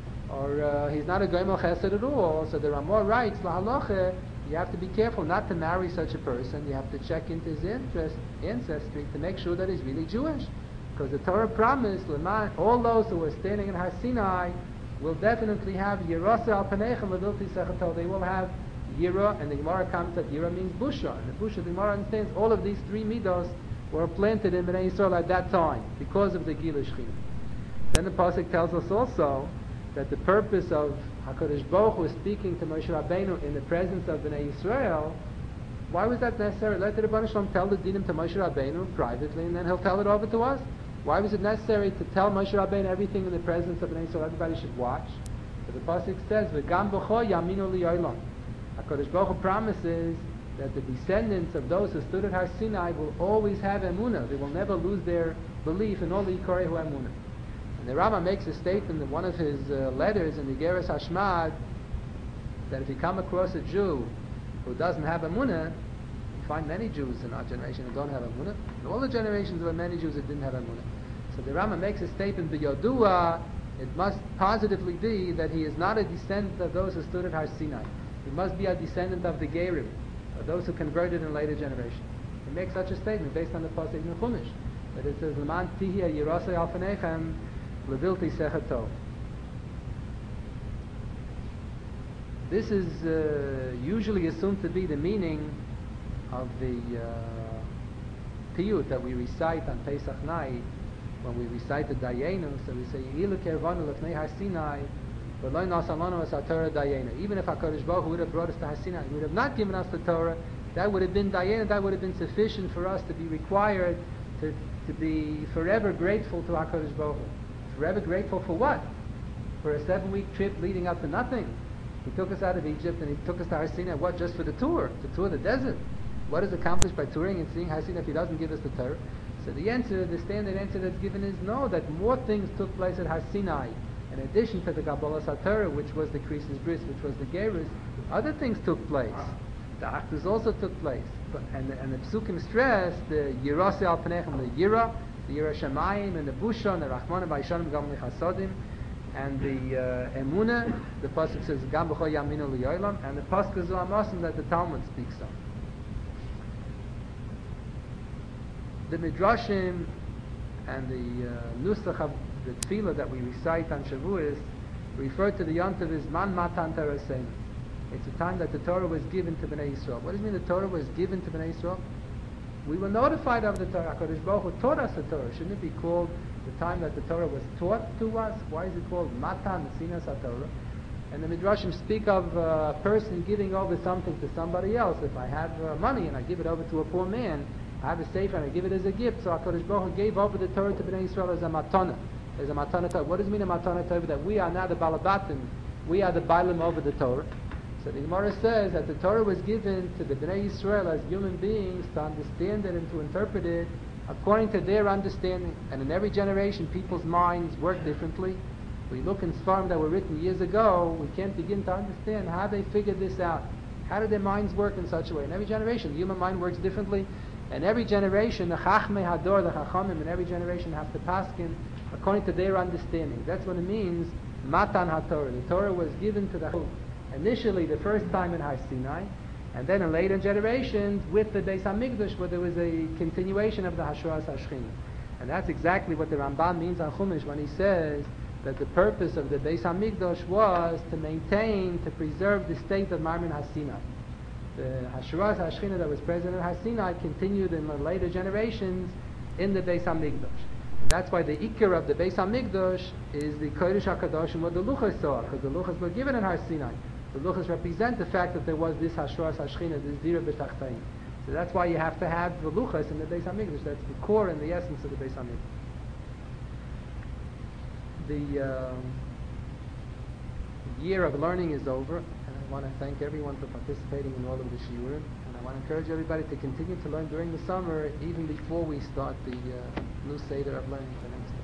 or he's not a Goimel Chesed at all. So the Ramah writes, Lahalacha, you have to be careful not to marry such a person. You have to check into his ancestry to make sure that he's really Jewish. Because the Torah promised, all those who are standing in Har Sinai will definitely have Yirasa al Panechem Levilti Sechato. They will have Yira, and the Gemara comments that Yira means Busha. And the Busha, the Gemara understands, all of these three midos were planted in Bnei Yisrael at that time because of the Gila Shechina. Then the pasuk tells us also that the purpose of HaKadosh Baruch Hu is speaking to Moshe Rabbeinu in the presence of Bnei Yisrael. Why was that necessary? Let the Rebbeinu Shalom tell the dinim to Moshe Rabbeinu privately, and then he'll tell it over to us. Why was it necessary to tell Moshe Rabbeinu everything in the presence of Bnei Yisrael? Everybody should watch. But the pasuk says, "V'gam b'cho yaminu li'olam." HaKadosh Baruch Hu promises that the descendants of those who stood at Har Sinai will always have emunah. They will never lose their belief in all the Yikorei Hu emunah. And the Rambam makes a statement in one of his letters in the Igeres Hashmad that if you come across a Jew who doesn't have emunah, you find many Jews in our generation who don't have emunah. In all the generations there were many Jews that didn't have emunah. So the Rambam makes a statement, B'yodua, it must positively be that he is not a descendant of those who stood at Har Sinai. He must be a descendant of the Gerim, or those who converted in later generations. He makes such a statement based on the pasuk in the Chumash, that it says, L'man tihya yirasei al panechem levilti sechato. This is usually assumed to be the meaning of the piyut that we recite on Pesach night when we recite the Dayenu. So we say, Yilu kervanu lefnei Har Sinai, v'lo nasalanu as HaTorah Dayenu. Even if HaKadosh Baruch Hu would have brought us to Har Sinai, He would have not given us the Torah, that would have been Dayenu, that would have been sufficient for us to be required to be forever grateful to HaKadosh Baruch Hu. Forever grateful for what? For a 7-week trip leading up to nothing. He took us out of Egypt and He took us to Har Sinai, what, just for the tour, to tour the desert. What is accomplished by touring and seeing Har Sinai if He doesn't give us the Torah? So the answer, the standard answer that's given is no, that more things took place at Har Sinai. In addition to the Kabbalah HaTorah, which was the Krisis Bris, which was the Gerus, other things took place. The Achdus also took place. And the Psukim stress the Yirasei al Panechem, the Yira Shamayim, and the Busha, and the Rachmanim, Baishanim, Gomrei Chasodim, and the Emunah. The pasuk says Gam b'cho yaminu li'olam, and the pasuk is Amasim that the Talmud speaks of. The Midrashim and the Nusach of the Tefillah that we recite on Shavuos refer to the Yontiv as Man Matan Torah Seinu. It's a time that the Torah was given to Bnei Yisrael. What does it mean the Torah was given to Bnei Yisrael? We were notified of the Torah. HaKadosh Baruch Hu taught us the Torah. Shouldn't it be called the time that the Torah was taught to us? Why is it called Matan Sinas HaTorah? And the Midrashim speak of a person giving over something to somebody else. If I have money and I give it over to a poor man, I have a sefer and I give it as a gift. So HaKadosh Baruch Hu gave over the Torah to Bnei Yisrael as a matana. As a matana Torah. What does it mean a matana Torah? That we are now the balabatim. We are the bailim over the Torah. So the Gemara says that the Torah was given to the Bnei Yisrael as human beings to understand it and to interpret it according to their understanding. And in every generation, people's minds work differently. We look in Sfarim that were written years ago, we can't begin to understand how they figured this out. How did their minds work in such a way? In every generation, the human mind works differently. And every generation, the Chachmei Hador, the Chachamim, in every generation have to paskin according to their understanding. That's what it means, Matan HaTorah. The Torah was given to the initially the first time in Har Sinai, and then in later generations with the Beis HaMikdash, where there was a continuation of the Hashras HaShechina. And that's exactly what the Rambam means on Chumash when he says that the purpose of the Beis HaMikdash was to maintain, to preserve the state of Maimon Har Sinai. The Hashras HaShechina that was present in Har Sinai continued in the later generations in the Beis HaMikdash. And that's why the Ikar of the Beis HaMikdash is the Kodesh HaKadoshim, what the Luchos saw, because the Luchos were given in Har Sinai. The luchas represent the fact that there was this hashras hashchina, this dira b'tachtayin. So that's why you have to have the luchas in the Beis Hamikdash. That's the core and the essence of the Beis Hamikdash. The year of learning is over, and I want to thank everyone for participating in all of the shiurim. And I want to encourage everybody to continue to learn during the summer, even before we start the new seder of learning for next year.